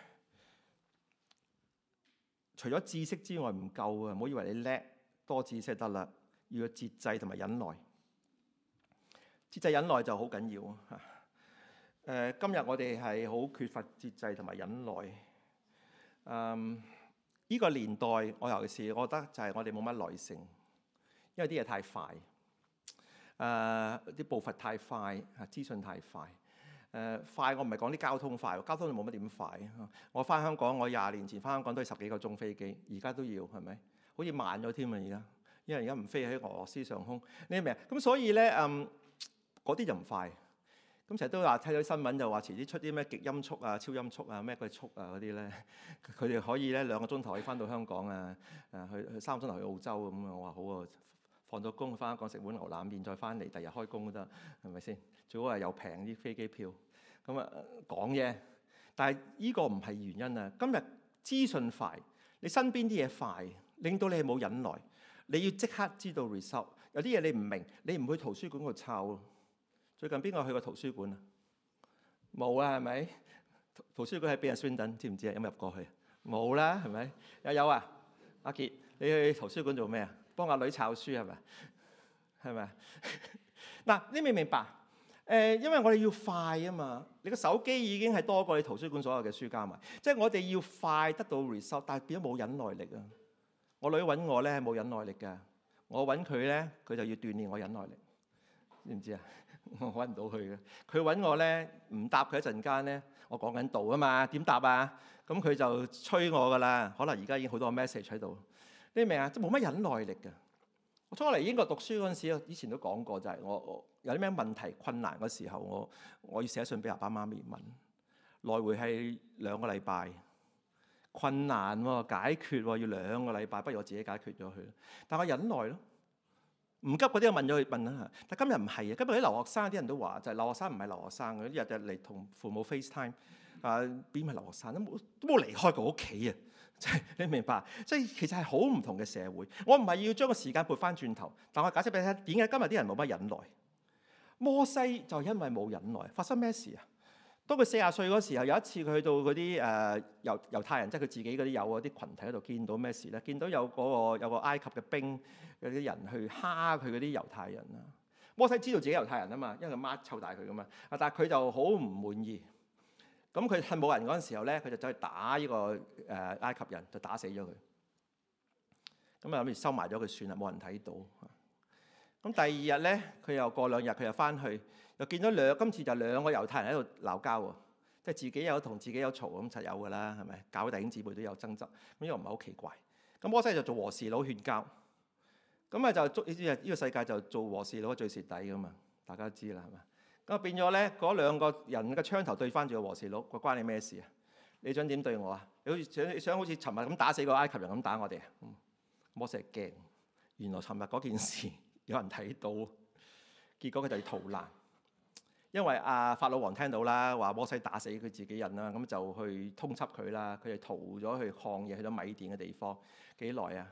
除咗知識之外唔夠啊！唔好以為你叻多知識得啦，要有節制同埋忍耐。節制忍耐就好緊要啊！今日我哋係好缺乏節制同埋忍耐。呢個年代我尤其是我覺得就係我哋冇乜耐性，因為啲嘢太快，啲步伐太快，資訊太快。快我唔係講啲交通快，交通就冇乜點快。我翻香港，我20年前翻香港都係10幾個鐘飛機，而家都要係咪？好似慢咗添啊！而家因為而家唔飛喺俄羅斯上空，你明唔明？咁所以咧，嗰啲就唔快。咁成日都話睇到啲新聞就話遲啲出啲咩極音速啊、超音速啊、咩嘅速啊嗰啲咧，佢哋可以咧2個鐘頭可以翻到香港啊，去3個鐘頭去澳洲咁啊！我話好啊，放咗工翻香港食碗牛腩麵再翻嚟，第日開工都得，係咪先？最好係又平啲飛機票。咁啊講啫，但係呢個唔係原因啊！今日資訊快，你身邊啲嘢快，令到你係冇忍耐。你要即刻知道 result。有啲嘢你唔明，你唔去圖書館度抄。最近邊個去過圖書館啊？冇啊，係咪？圖書館喺邊啊？Swindon，知唔知啊？有冇入過去？冇啦，係咪？有啊！阿傑，你去圖書館做咩啊？幫阿女抄書係咪？係咪？嗱，你明唔明白？因為我哋要快啊嘛，你個手機已經係多過你圖書館所有嘅書加埋，即係我哋要快得到 result，但係變咗冇忍耐力啊！我女揾我咧係冇忍耐力㗎，我揾佢咧佢就要鍛鍊我忍耐力，知唔知啊？我揾唔到佢嘅，佢揾我咧唔答佢一陣間咧，我講緊道啊嘛，點答啊？咁佢就催我㗎啦，可能而家已經好多 message 喺度，你明啊？即係冇乜忍耐力㗎。我初嚟英國讀書嗰陣時，以前都講過，就係我有啲咩問題困難嘅時候，我要寫信俾爸爸媽咪問，來回係2個禮拜，困難喎，解決喎，要2個禮拜，不如我自己解決咗佢。但我忍耐咯，唔急嗰啲我問咗佢問啦。但今日唔係啊，今日啲留學生啲人都話，就係留學生唔係留學生嘅，日日嚟同父母 FaceTime，邊係留學生都冇離開過屋企啊！即係你明白，即係其實係好唔同嘅社會。我唔係要將個時間撥翻轉頭，但我解釋俾你聽，點解今日啲人冇乜忍耐？摩西就因為冇忍耐，發生咩事啊？當佢40歲嗰時候，有一次佢去到嗰啲猶太人，即係佢自己嗰啲有嗰啲群體喺度，見到咩事咧？見到有個埃及嘅兵，有啲人去蝦佢嗰啲猶太人啊。摩西知道自己猶太人啊嘛，因為佢媽湊大佢噶嘛。但係佢就好唔滿意。咁佢趁冇人嗰陣時候咧，佢就走去打呢個埃及人，就打死咗佢。咁啊諗住收埋咗佢算啦，冇人睇到。咁第2日咧，佢又過2日，佢又翻去，又見到今次就2個猶太人喺度鬧交喎，即係自己有同自己有嘈咁，實有㗎啦，係咪？教會弟兄姊妹都有爭執，咁呢個唔係好奇怪。咁摩西就做和事佬勸交，咁啊就你知啊，呢個世界就做和事佬最蝕底㗎嘛，大家都知啦，係咪？咁啊變咗咧，嗰2個人嘅槍頭對翻住個和事佬，佢關你咩事啊？你想點對我啊？你好似想好似尋日咁打死個埃及人咁打我哋啊？摩西係驚，原來尋日嗰件事有人睇到，結果佢就要逃難，因為法老王聽到啦，話摩西打死佢自己人啦，咁就去通緝佢啦。佢哋逃咗去曠野，去到米甸嘅地方，幾耐啊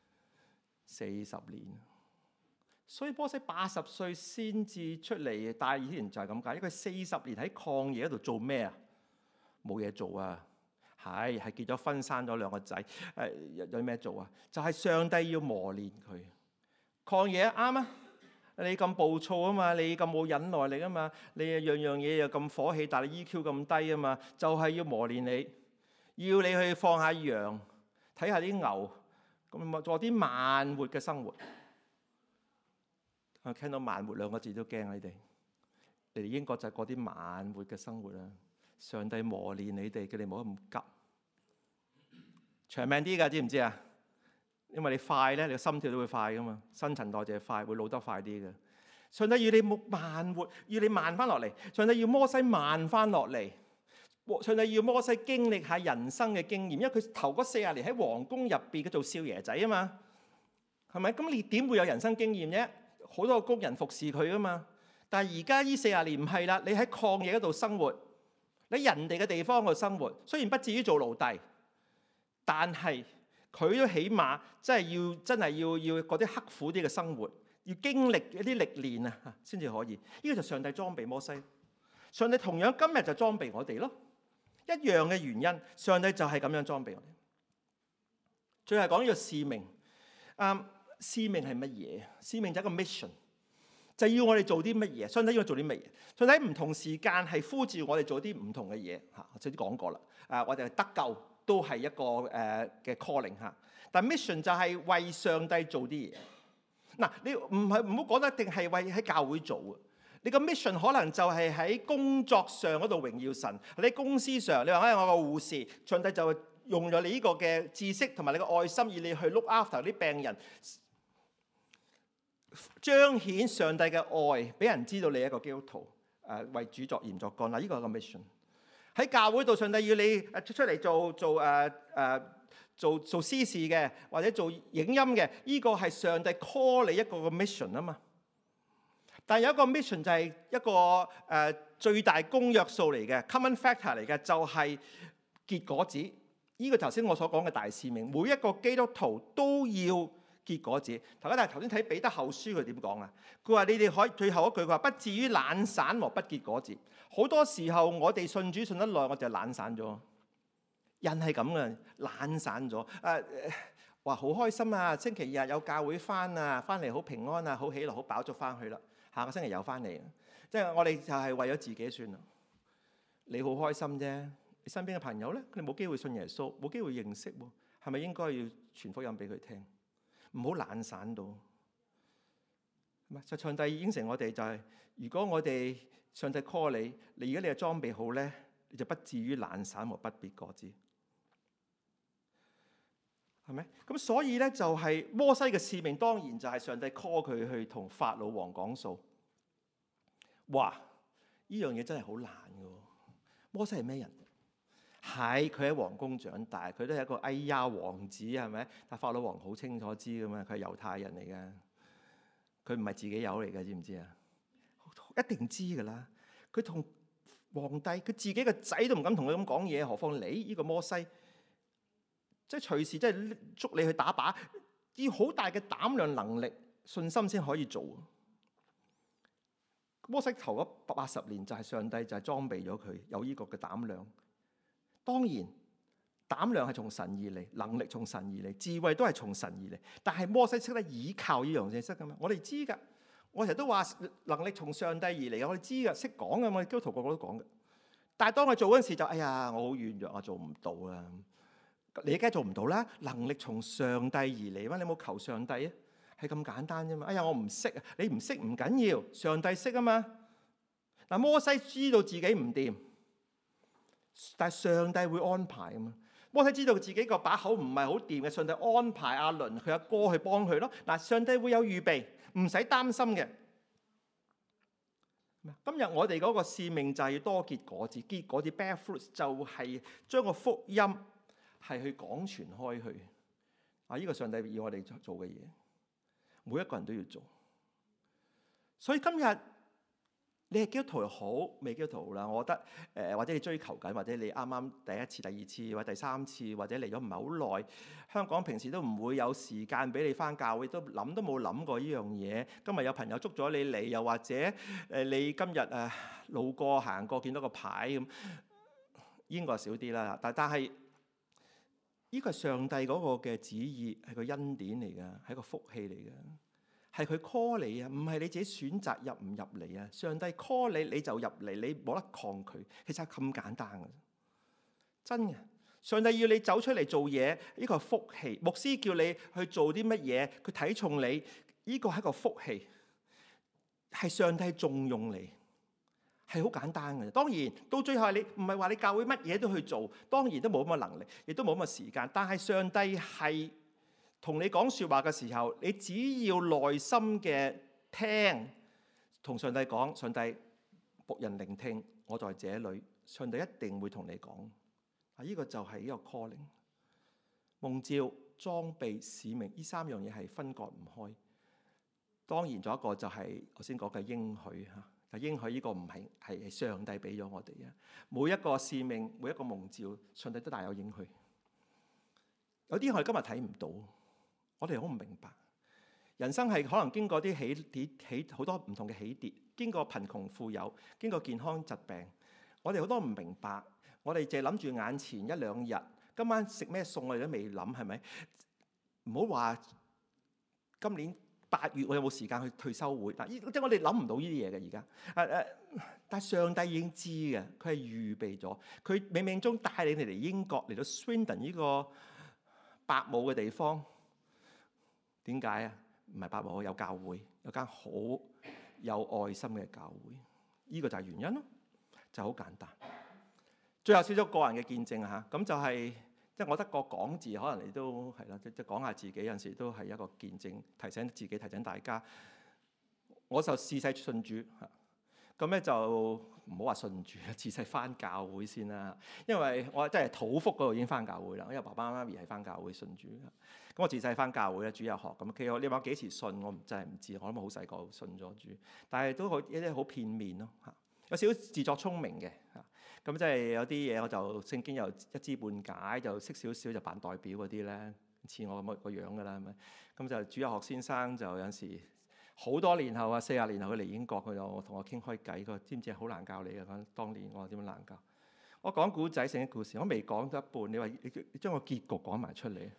？40年。所以摩西80歲先至出嚟帶以色列人就係咁解，因為佢40年喺曠野嗰度做咩啊？冇嘢做啊！係結咗婚，生咗2個仔，有咩做啊？就係上帝要磨練佢。曠野啱啊！你咁暴躁啊嘛，你咁冇忍耐力啊嘛，你樣樣嘢又咁火氣，但係 EQ 咁低啊嘛，就係要磨練你，要你去放下羊，睇下啲牛，咁做啲慢活嘅生活。我聽到慢活2個字都驚啊！你哋英國就係過啲慢活嘅生活啦。上帝磨練你哋，叫你唔好咁急，長命啲㗎，知唔知啊？因為你快咧，你個心跳都會快㗎嘛，新陳代謝快，會老得快啲嘅。上帝要你慢活，要你慢翻落嚟。上帝要摩西慢翻落嚟。上帝要摩西經歷下人生嘅經驗，因為佢頭嗰40年喺皇宮入邊，佢做少爺仔啊嘛，係咪？咁你點會有人生經驗啫？好多個工人服侍佢噶嘛，但係而家呢40年唔係啦，你喺曠野嗰度生活，你人哋嘅地方度生活，雖然不至於做奴隸，但係佢都起碼真係要嗰啲刻苦啲嘅生活， 要經歷一啲歷練啊，先至可以。呢個就上帝裝備摩西。上帝同樣今日就裝備我哋咯，一樣嘅原因，上帝就係咁樣裝備我哋。最後講呢個使命，使命係乜嘢？使命就係一個 mission，就要我哋做啲乜嘢？上帝要我做啲乜嘢？上帝喺唔同時間係呼召我哋做啲唔同嘅嘢嚇，我先講過啦。我哋得救都係一個嘅 calling 嚇，但 mission 就係為上帝做啲嘢。嗱，你唔好講得一定係為喺教會做啊。你個 mission 可能就係喺工作上嗰度榮耀神，喺公司上，你話我個護士，上帝就用咗你呢個嘅知識同埋你個愛心，以你去 look after 啲病人，彰顯上帝嘅愛，俾人知道你係一個基督徒，為主作鹽作乾啦。呢個係個 mission。喺教會度，上帝要你出嚟做司事嘅，或者做影音嘅，呢個係上帝 call 你一個嘅 mission 啊嘛。但係有一個 mission 就係一個最大公約數嚟嘅 common factor 嚟嘅，就係結果子。呢個頭先我所講嘅大使命，每一個基督徒都要結果子。大家頭先睇彼得後書佢點講啊？佢話你哋可以最後一句，佢話不至於懶散和不結果子。好多時候我哋信主信得耐，我就懶散咗。人係咁嘅，懶散咗。話好開心啊！星期日有教會翻啊，翻嚟好平安啊，好喜樂，好飽足翻去啦。下個星期又翻嚟，即係我哋就係為咗自己算啦。你好開心啫，你身邊嘅朋友咧，佢哋冇機會信耶穌，冇機會認識喎，係咪應該要傳福音俾佢聽？唔好懶散到。就上帝應承我哋就係，如果我哋上帝 call 你，如果你嘅裝備好咧，你就不至於懶散和不結果子。係咪？咁所以咧就係摩西嘅使命，當然就係上帝 call 佢去同法老王講數。哇！呢樣嘢真係好難嘅。摩西係咩人？係佢喺皇宮長大，佢都係一個哎呀王子，係咪？但法老王好清楚知噶嘛，佢係猶太人嚟嘅，佢唔係自己友嚟嘅，知唔知啊？一定知噶啦。佢同皇帝，佢自己個仔都唔敢同佢咁講嘢，何況你呢個摩西？即係隨時即係捉你去打靶，要好大嘅膽量、能力、信心先可以做。摩西頭嗰80年就係上帝就係裝備咗佢有呢個嘅膽量。當然膽量係從神而嚟，能力從神而嚟，智慧都係從神而嚟。但係摩西識得倚靠呢樣嘢識噶嘛？我哋知㗎，我成日都話能力從上帝而嚟，我哋知㗎，識講㗎，我哋基督徒個個都講㗎。但係當佢做嗰陣時就哎呀，我好軟弱，我做唔到啊！你梗係做唔到啦！能力從上帝而嚟嘛，你冇求上帝啊？係咁簡單啫嘛！哎呀，我唔識啊！你唔識唔緊要，上帝識啊嘛。嗱，摩西知道自己唔掂，但係上帝會安排啊嘛。摩西知道自己個把口唔係好掂嘅，上帝安排阿倫佢阿哥去幫佢咯。嗱，上帝會有預備，唔使擔心嘅。今日我哋嗰個使命就係要多結果子，結果子 bear fruits 就係將個福音係去廣傳開去。呢個上帝要我哋做嘅嘢，每一個人都要做。所以今日你係基督徒好，未基督徒好啦，我覺得或者你追求緊，或者你啱啱第一次、第二次或者第三次，或者嚟咗唔係好耐，香港平時都唔會有時間俾你返教會，都諗都冇諗過呢樣嘢。今日有朋友捉咗你嚟，又或者你今日路過行過見到個牌咁，應該少啲啦。但係呢個係上帝嗰個嘅旨意，係個恩典嚟㗎，係個福氣嚟㗎。係佢 call 你啊，唔係你自己選擇入唔入嚟啊！上帝 call 你，你就入嚟，你冇得抗拒。其實係咁簡單嘅，真嘅。上帝要你走出嚟做嘢，呢個係福氣。牧師叫你去做啲乜嘢，佢睇重你，呢個係一個福氣，係上帝重用你，係好簡單嘅。當然到最後你唔係話你教會乜嘢都去做，當然都冇咁嘅能力，亦都冇咁嘅時間。但係上帝係同你講說話嘅時候，你只要耐心嘅聽，同上帝講，上帝僕人聆聽，我在這裏，上帝一定會同你講。呢個就係呢個 calling， 蒙召、裝備、使命，呢三樣嘢係分割唔開。當然仲有一個就係頭先講嘅應許嚇，但應許呢個唔係上帝俾咗我哋啊。每一個使命，每一個蒙召，上帝都大有應許。有啲我哋今日睇唔到。我哋好唔明白， 人生係可能經過啲起好多唔同嘅起跌，經過貧窮富有，經過健康疾病。我哋好多唔明白，我哋淨係諗住眼前一兩日，今晚食咩餸我哋都未諗，係咪？唔好話今年8月我有冇時間去退休會？嗱，即係我哋諗唔到呢啲嘢嘅而家。但係上帝已經知嘅，佢係預備咗，佢冥冥中帶領你嚟英國，嚟到 Swindon 呢個伯母嘅地方。點解啊？唔係伯母，有教會，有間好有愛心嘅教會。呢個就係原因咯，就好簡單。最後少少個人嘅見證嚇，咁就係即係我得個講字，可能你都係啦，即係講下自己有陣時都係一個見證，提醒自己，提醒大家。我就自細信主嚇。咁咧就唔好話信主，自細翻教會先啦。因為我真係土福嗰度已經翻教會啦，因為爸爸媽咪係翻教會信主。咁我自細翻教會咧，主日學咁。其實你話幾時信，我真係唔知。我諗好細個信咗主，但係都一啲好片面咯嚇。有少少自作聰明嘅嚇。咁即係有啲嘢我就聖經又一知半解，就識少少就扮代表嗰啲咧，似我咁個樣㗎啦，係咪？咁就主日學先生就有陣時。好多年後啊，40年後佢嚟英國，佢就同我傾開偈。佢話：知唔知好難教你嘅？講當年我話點樣難教？我講古仔性嘅故事，我未講到一半，你話你將個結局講埋出嚟，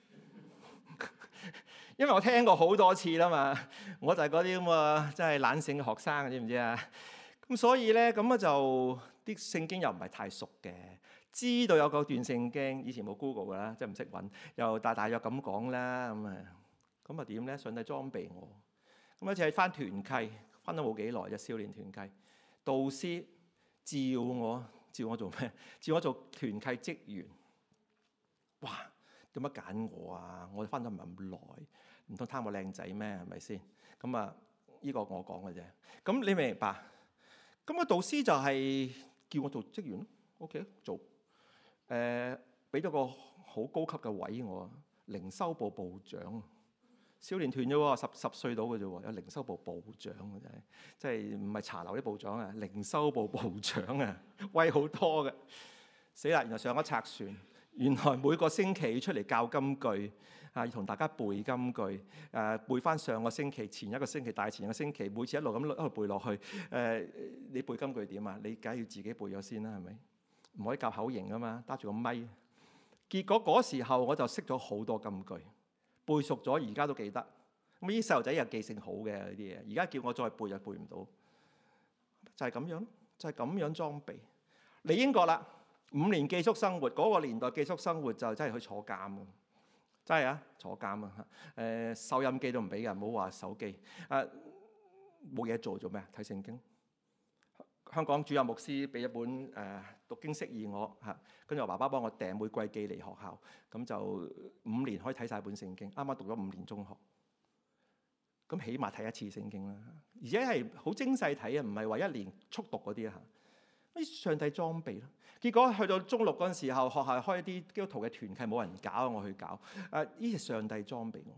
因為我聽過好多次啦嘛。我就係嗰啲咁啊，真係懶性嘅學生，知唔知啊？咁所以咧，咁啊就啲聖經又唔係太熟嘅，知道有個段聖經，以前冇 Google 㗎啦，即係唔識揾，又大約咁講啦。咁啊點咧？上帝裝備我。咁一次係翻團契，翻咗冇幾耐啫，少年團契，導師召我做咩？召我做團契職員。哇！點解揀我啊？我翻咗唔係咁耐，唔通貪我靚仔咩？係咪先？咁啊，呢個我講嘅啫。咁你明唔明白？咁個導師就係叫我做職員咯。OK， 做。俾咗個好高級嘅位我，靈修部部長。少年團啫喎，十歲到嘅啫喎，有靈修部部長嘅真係，即係唔係茶樓啲部長啊，靈修部部長啊，威好多嘅。死啦！原來上咗賊船，原來每個星期出嚟教金句啊，要同大家背金句，背翻上個星期、前一個星期、大前一個星期，每次一路咁一路背落去。你背金句點啊？你梗係要自己背咗先啦，係咪？唔可以教口型啊嘛，揸住個咪。結果嗰時候我就識咗好多金句。背熟咗，而家都記得。咁呢啲細路仔又記性好嘅呢啲嘢，而家叫我再背就背唔到。就係咁樣，就係咁樣裝備。嚟英國啦，5年寄宿生活，嗰個年代寄宿生活就真係去坐監喎，真係啊，坐監啊！收音機都唔俾嘅，唔好話手機。冇嘢做咩？睇聖經。香港主任牧師俾一本讀經釋義我嚇，跟住我爸爸幫我訂玫瑰寄嚟學校，咁就5年可以睇晒本聖經。啱啱讀咗5年中學，咁起碼睇一次聖經啦，而且係好精細睇啊，唔係話1年速讀嗰啲啊嚇。啲上帝裝備咯。結果去到中六嗰陣時候，學校開一啲基督徒嘅團契，冇人搞，我去搞。呢係上帝裝備我。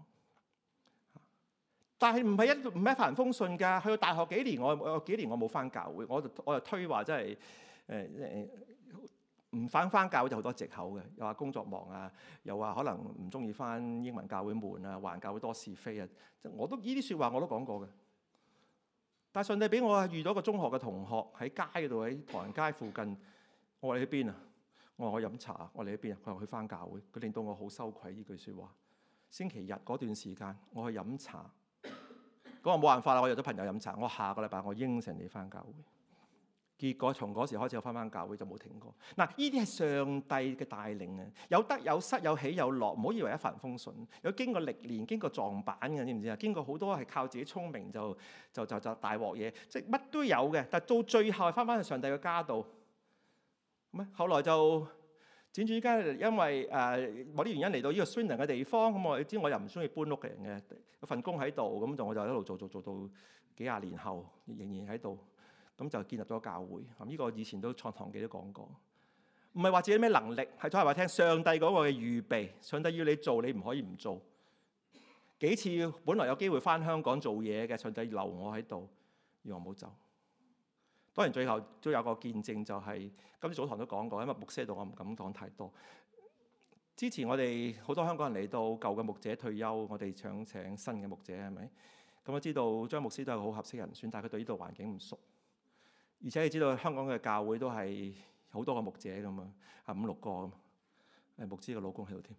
但係唔係一帆風順㗎。去到大學幾年，我冇返教會，我就推話真係唔返教會就好多藉口嘅，又話工作忙啊，又話可能唔中意返英文教會悶啊，環教會多是非啊。我都呢啲説話我都講過嘅。但係上帝俾我遇到個中學嘅同學喺街嗰度，喺唐人街附近。我話你喺邊啊？我話我飲茶。我話你喺邊啊？佢話去返教會。佢令到我好羞愧呢句説話。星期日嗰段時間我去飲茶。嗰個冇辦法啦，我約咗朋友飲茶。我下個禮拜我應承你返教會。結果從嗰時開始我返教會就冇停過。嗱，呢啲係上帝嘅帶領啊，有得有失，有起有落，唔好以為一帆風順。有經過歷練，經過撞板嘅，知唔知啊？經過好多係靠自己聰明就大鑊嘢，即係乜都有嘅。但係到最後係返去上帝嘅家度。咁啊，後來就輾轉之間，因為某啲原因嚟到呢個 Swindon 嘅地方，咁你知我又唔中意搬屋嘅人嘅，有份工喺度，咁我就一路做到幾廿年後，仍然喺度，咁就建立咗教會。咁呢個以前都創堂記都講過，唔係話自己咩能力，係再係話聽上帝嗰個嘅預備，上帝要你做，你唔可以唔做。幾次本來有機會返香港做嘢嘅，上帝留我喺度，要我唔好走。當然最後都有個見證，就係今朝早堂都講過，因為牧師度我唔敢講太多。 之前我哋好多香港人嚟到，舊嘅牧者退休，我哋想請新嘅牧者，係咪？咁我知道張牧師都係好合適人選，但係佢對呢度環境唔熟，而且你知道香港嘅教會都係好多個牧者㗎嘛，係5、6個咁。牧師嘅老公喺度添，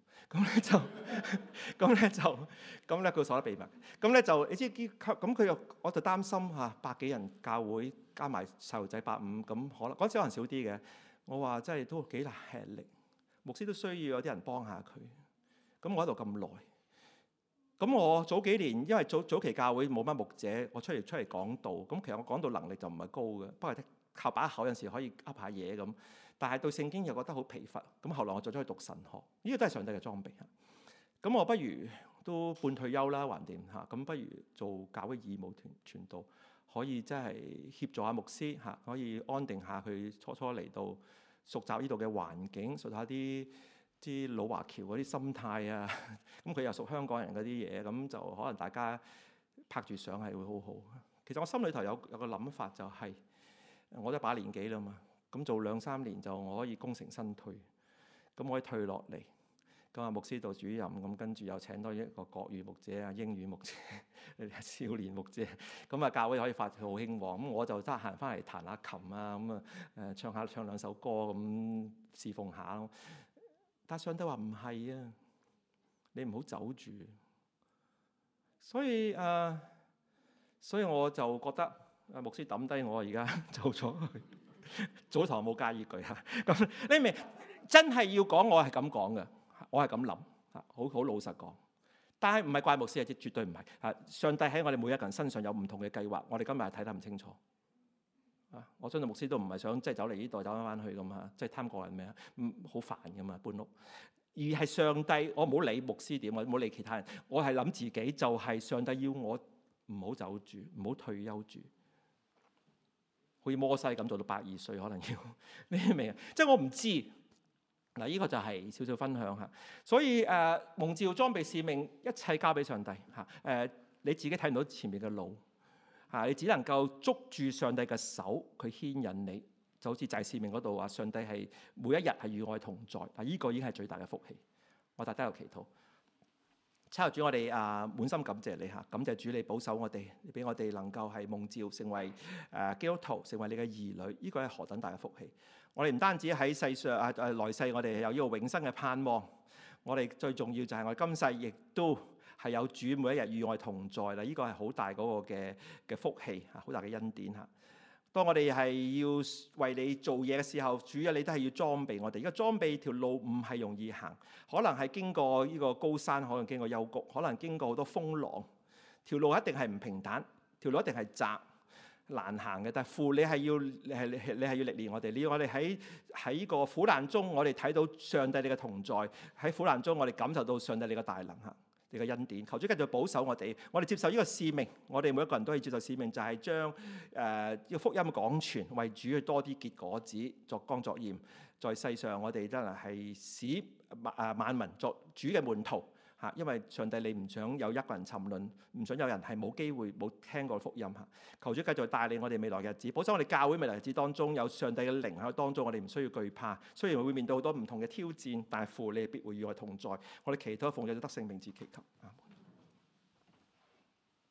咁咧佢鎖得秘密，咁咧就你知咁佢又我就擔心嚇100幾人教會加埋細路仔150，咁可能嗰陣時可能少啲嘅。我話真係都幾難吃力，牧師都需要有啲人幫下佢。咁我喺度咁耐，咁我早幾年因為早期教會冇乜牧者，我出嚟講道，咁其實我講道能力就唔係高嘅，不過靠把口有陣時可以噏下嘢咁。但係對聖經又覺得好疲乏，咁後來我再咗去讀神學，呢個都係上帝嘅裝備嚇。咁我不如都半退休啦，橫掂嚇，咁不如做教會義務傳道，可以真係協助下牧師嚇，可以安定下佢初嚟到熟習呢度嘅環境，熟下啲老華僑嗰啲心態啊。咁佢又熟香港人嗰啲嘢，咁就可能大家拍住相係會好好。其實我心裏頭有個諗法就係，我都把年紀啦嘛。咁做2、3年就我可以功成身退，咁我可以退落嚟，咁啊牧師做主任，咁跟住又請多一個國語牧者啊、英語牧者、少年牧者，咁啊教會可以發展好興旺。咁我就得閒翻嚟彈下琴啊，咁啊唱2首歌咁侍奉下咯。但上帝話唔係啊，你唔好走住。所以我就覺得牧師抌低我而家走咗去。早堂冇介意句嚇，咁你明真係要講，我係咁講嘅，我係咁諗嚇，好老實講。但係唔係怪牧師啊，絕對唔係嚇。上帝喺我哋每一個人身上有唔同嘅計劃，我哋今日係睇得唔清楚啊。我相信牧師都唔係想即係走嚟呢度走翻去咁嚇，即係貪過人咩啊？好煩噶嘛搬屋，而係上帝，我唔好理牧師點，我唔好理其他人，我係諗自己就係上帝要我唔好走住，唔好退休住。好似摩西咁做到120歲，可能要你明唔明啊？即係我唔知嗱，呢個就係少少分享嚇。所以蒙召裝備使命，一切交俾上帝嚇。你自己睇唔到前面嘅路嚇，你只能夠捉住上帝嘅手，佢牽引你，就好似祭使命嗰度話，上帝係每一日係與我同在。嗱，呢個已經係最大嘅福氣。我大家有祈禱。親愛主，我哋滿心感謝你嚇，感謝主你保守我哋，你俾我哋能夠係蒙召成為基督徒，成為你嘅兒女，呢個係何等大嘅福氣！我哋唔單止喺世上來世，我哋有呢個永生嘅盼望，我哋最重要就係我哋今世亦都係有主每一日與我哋同在啦！呢個係好大嗰個嘅福氣嚇，好大嘅恩典嚇。當我哋係要為你做嘢嘅時候，主啊，你都係要裝備我哋。而家裝備條路唔係容易行，可能係經過呢個高山，可能經過幽谷，可能經過好多風浪。條路一定係唔平坦，條路一定係窄難行嘅。但係父，你係要歷練我哋。你要我哋喺呢個苦難中，我哋睇到上帝你嘅同在。喺苦難中，我哋感受到上帝你嘅大能嚇。你嘅恩典，求主繼續保守我哋。我哋接受呢個使命，我哋每一個人都可以接受使命，就係將呢個福音廣傳，為主去多啲結果子，作光作鹽。在世上，我哋真係使萬民作主嘅門徒嚇。因為上帝你唔想有一個人沉淪，唔想有人係冇機會冇聽過福音嚇。求主繼續帶領我哋未來嘅日子，保守我哋教會未來日子當中有上帝嘅靈喺當中，我哋唔需要懼怕。雖然會面對好多唔同嘅挑戰，但係父你必會與我同在。我哋祈禱奉主得勝名字祈求。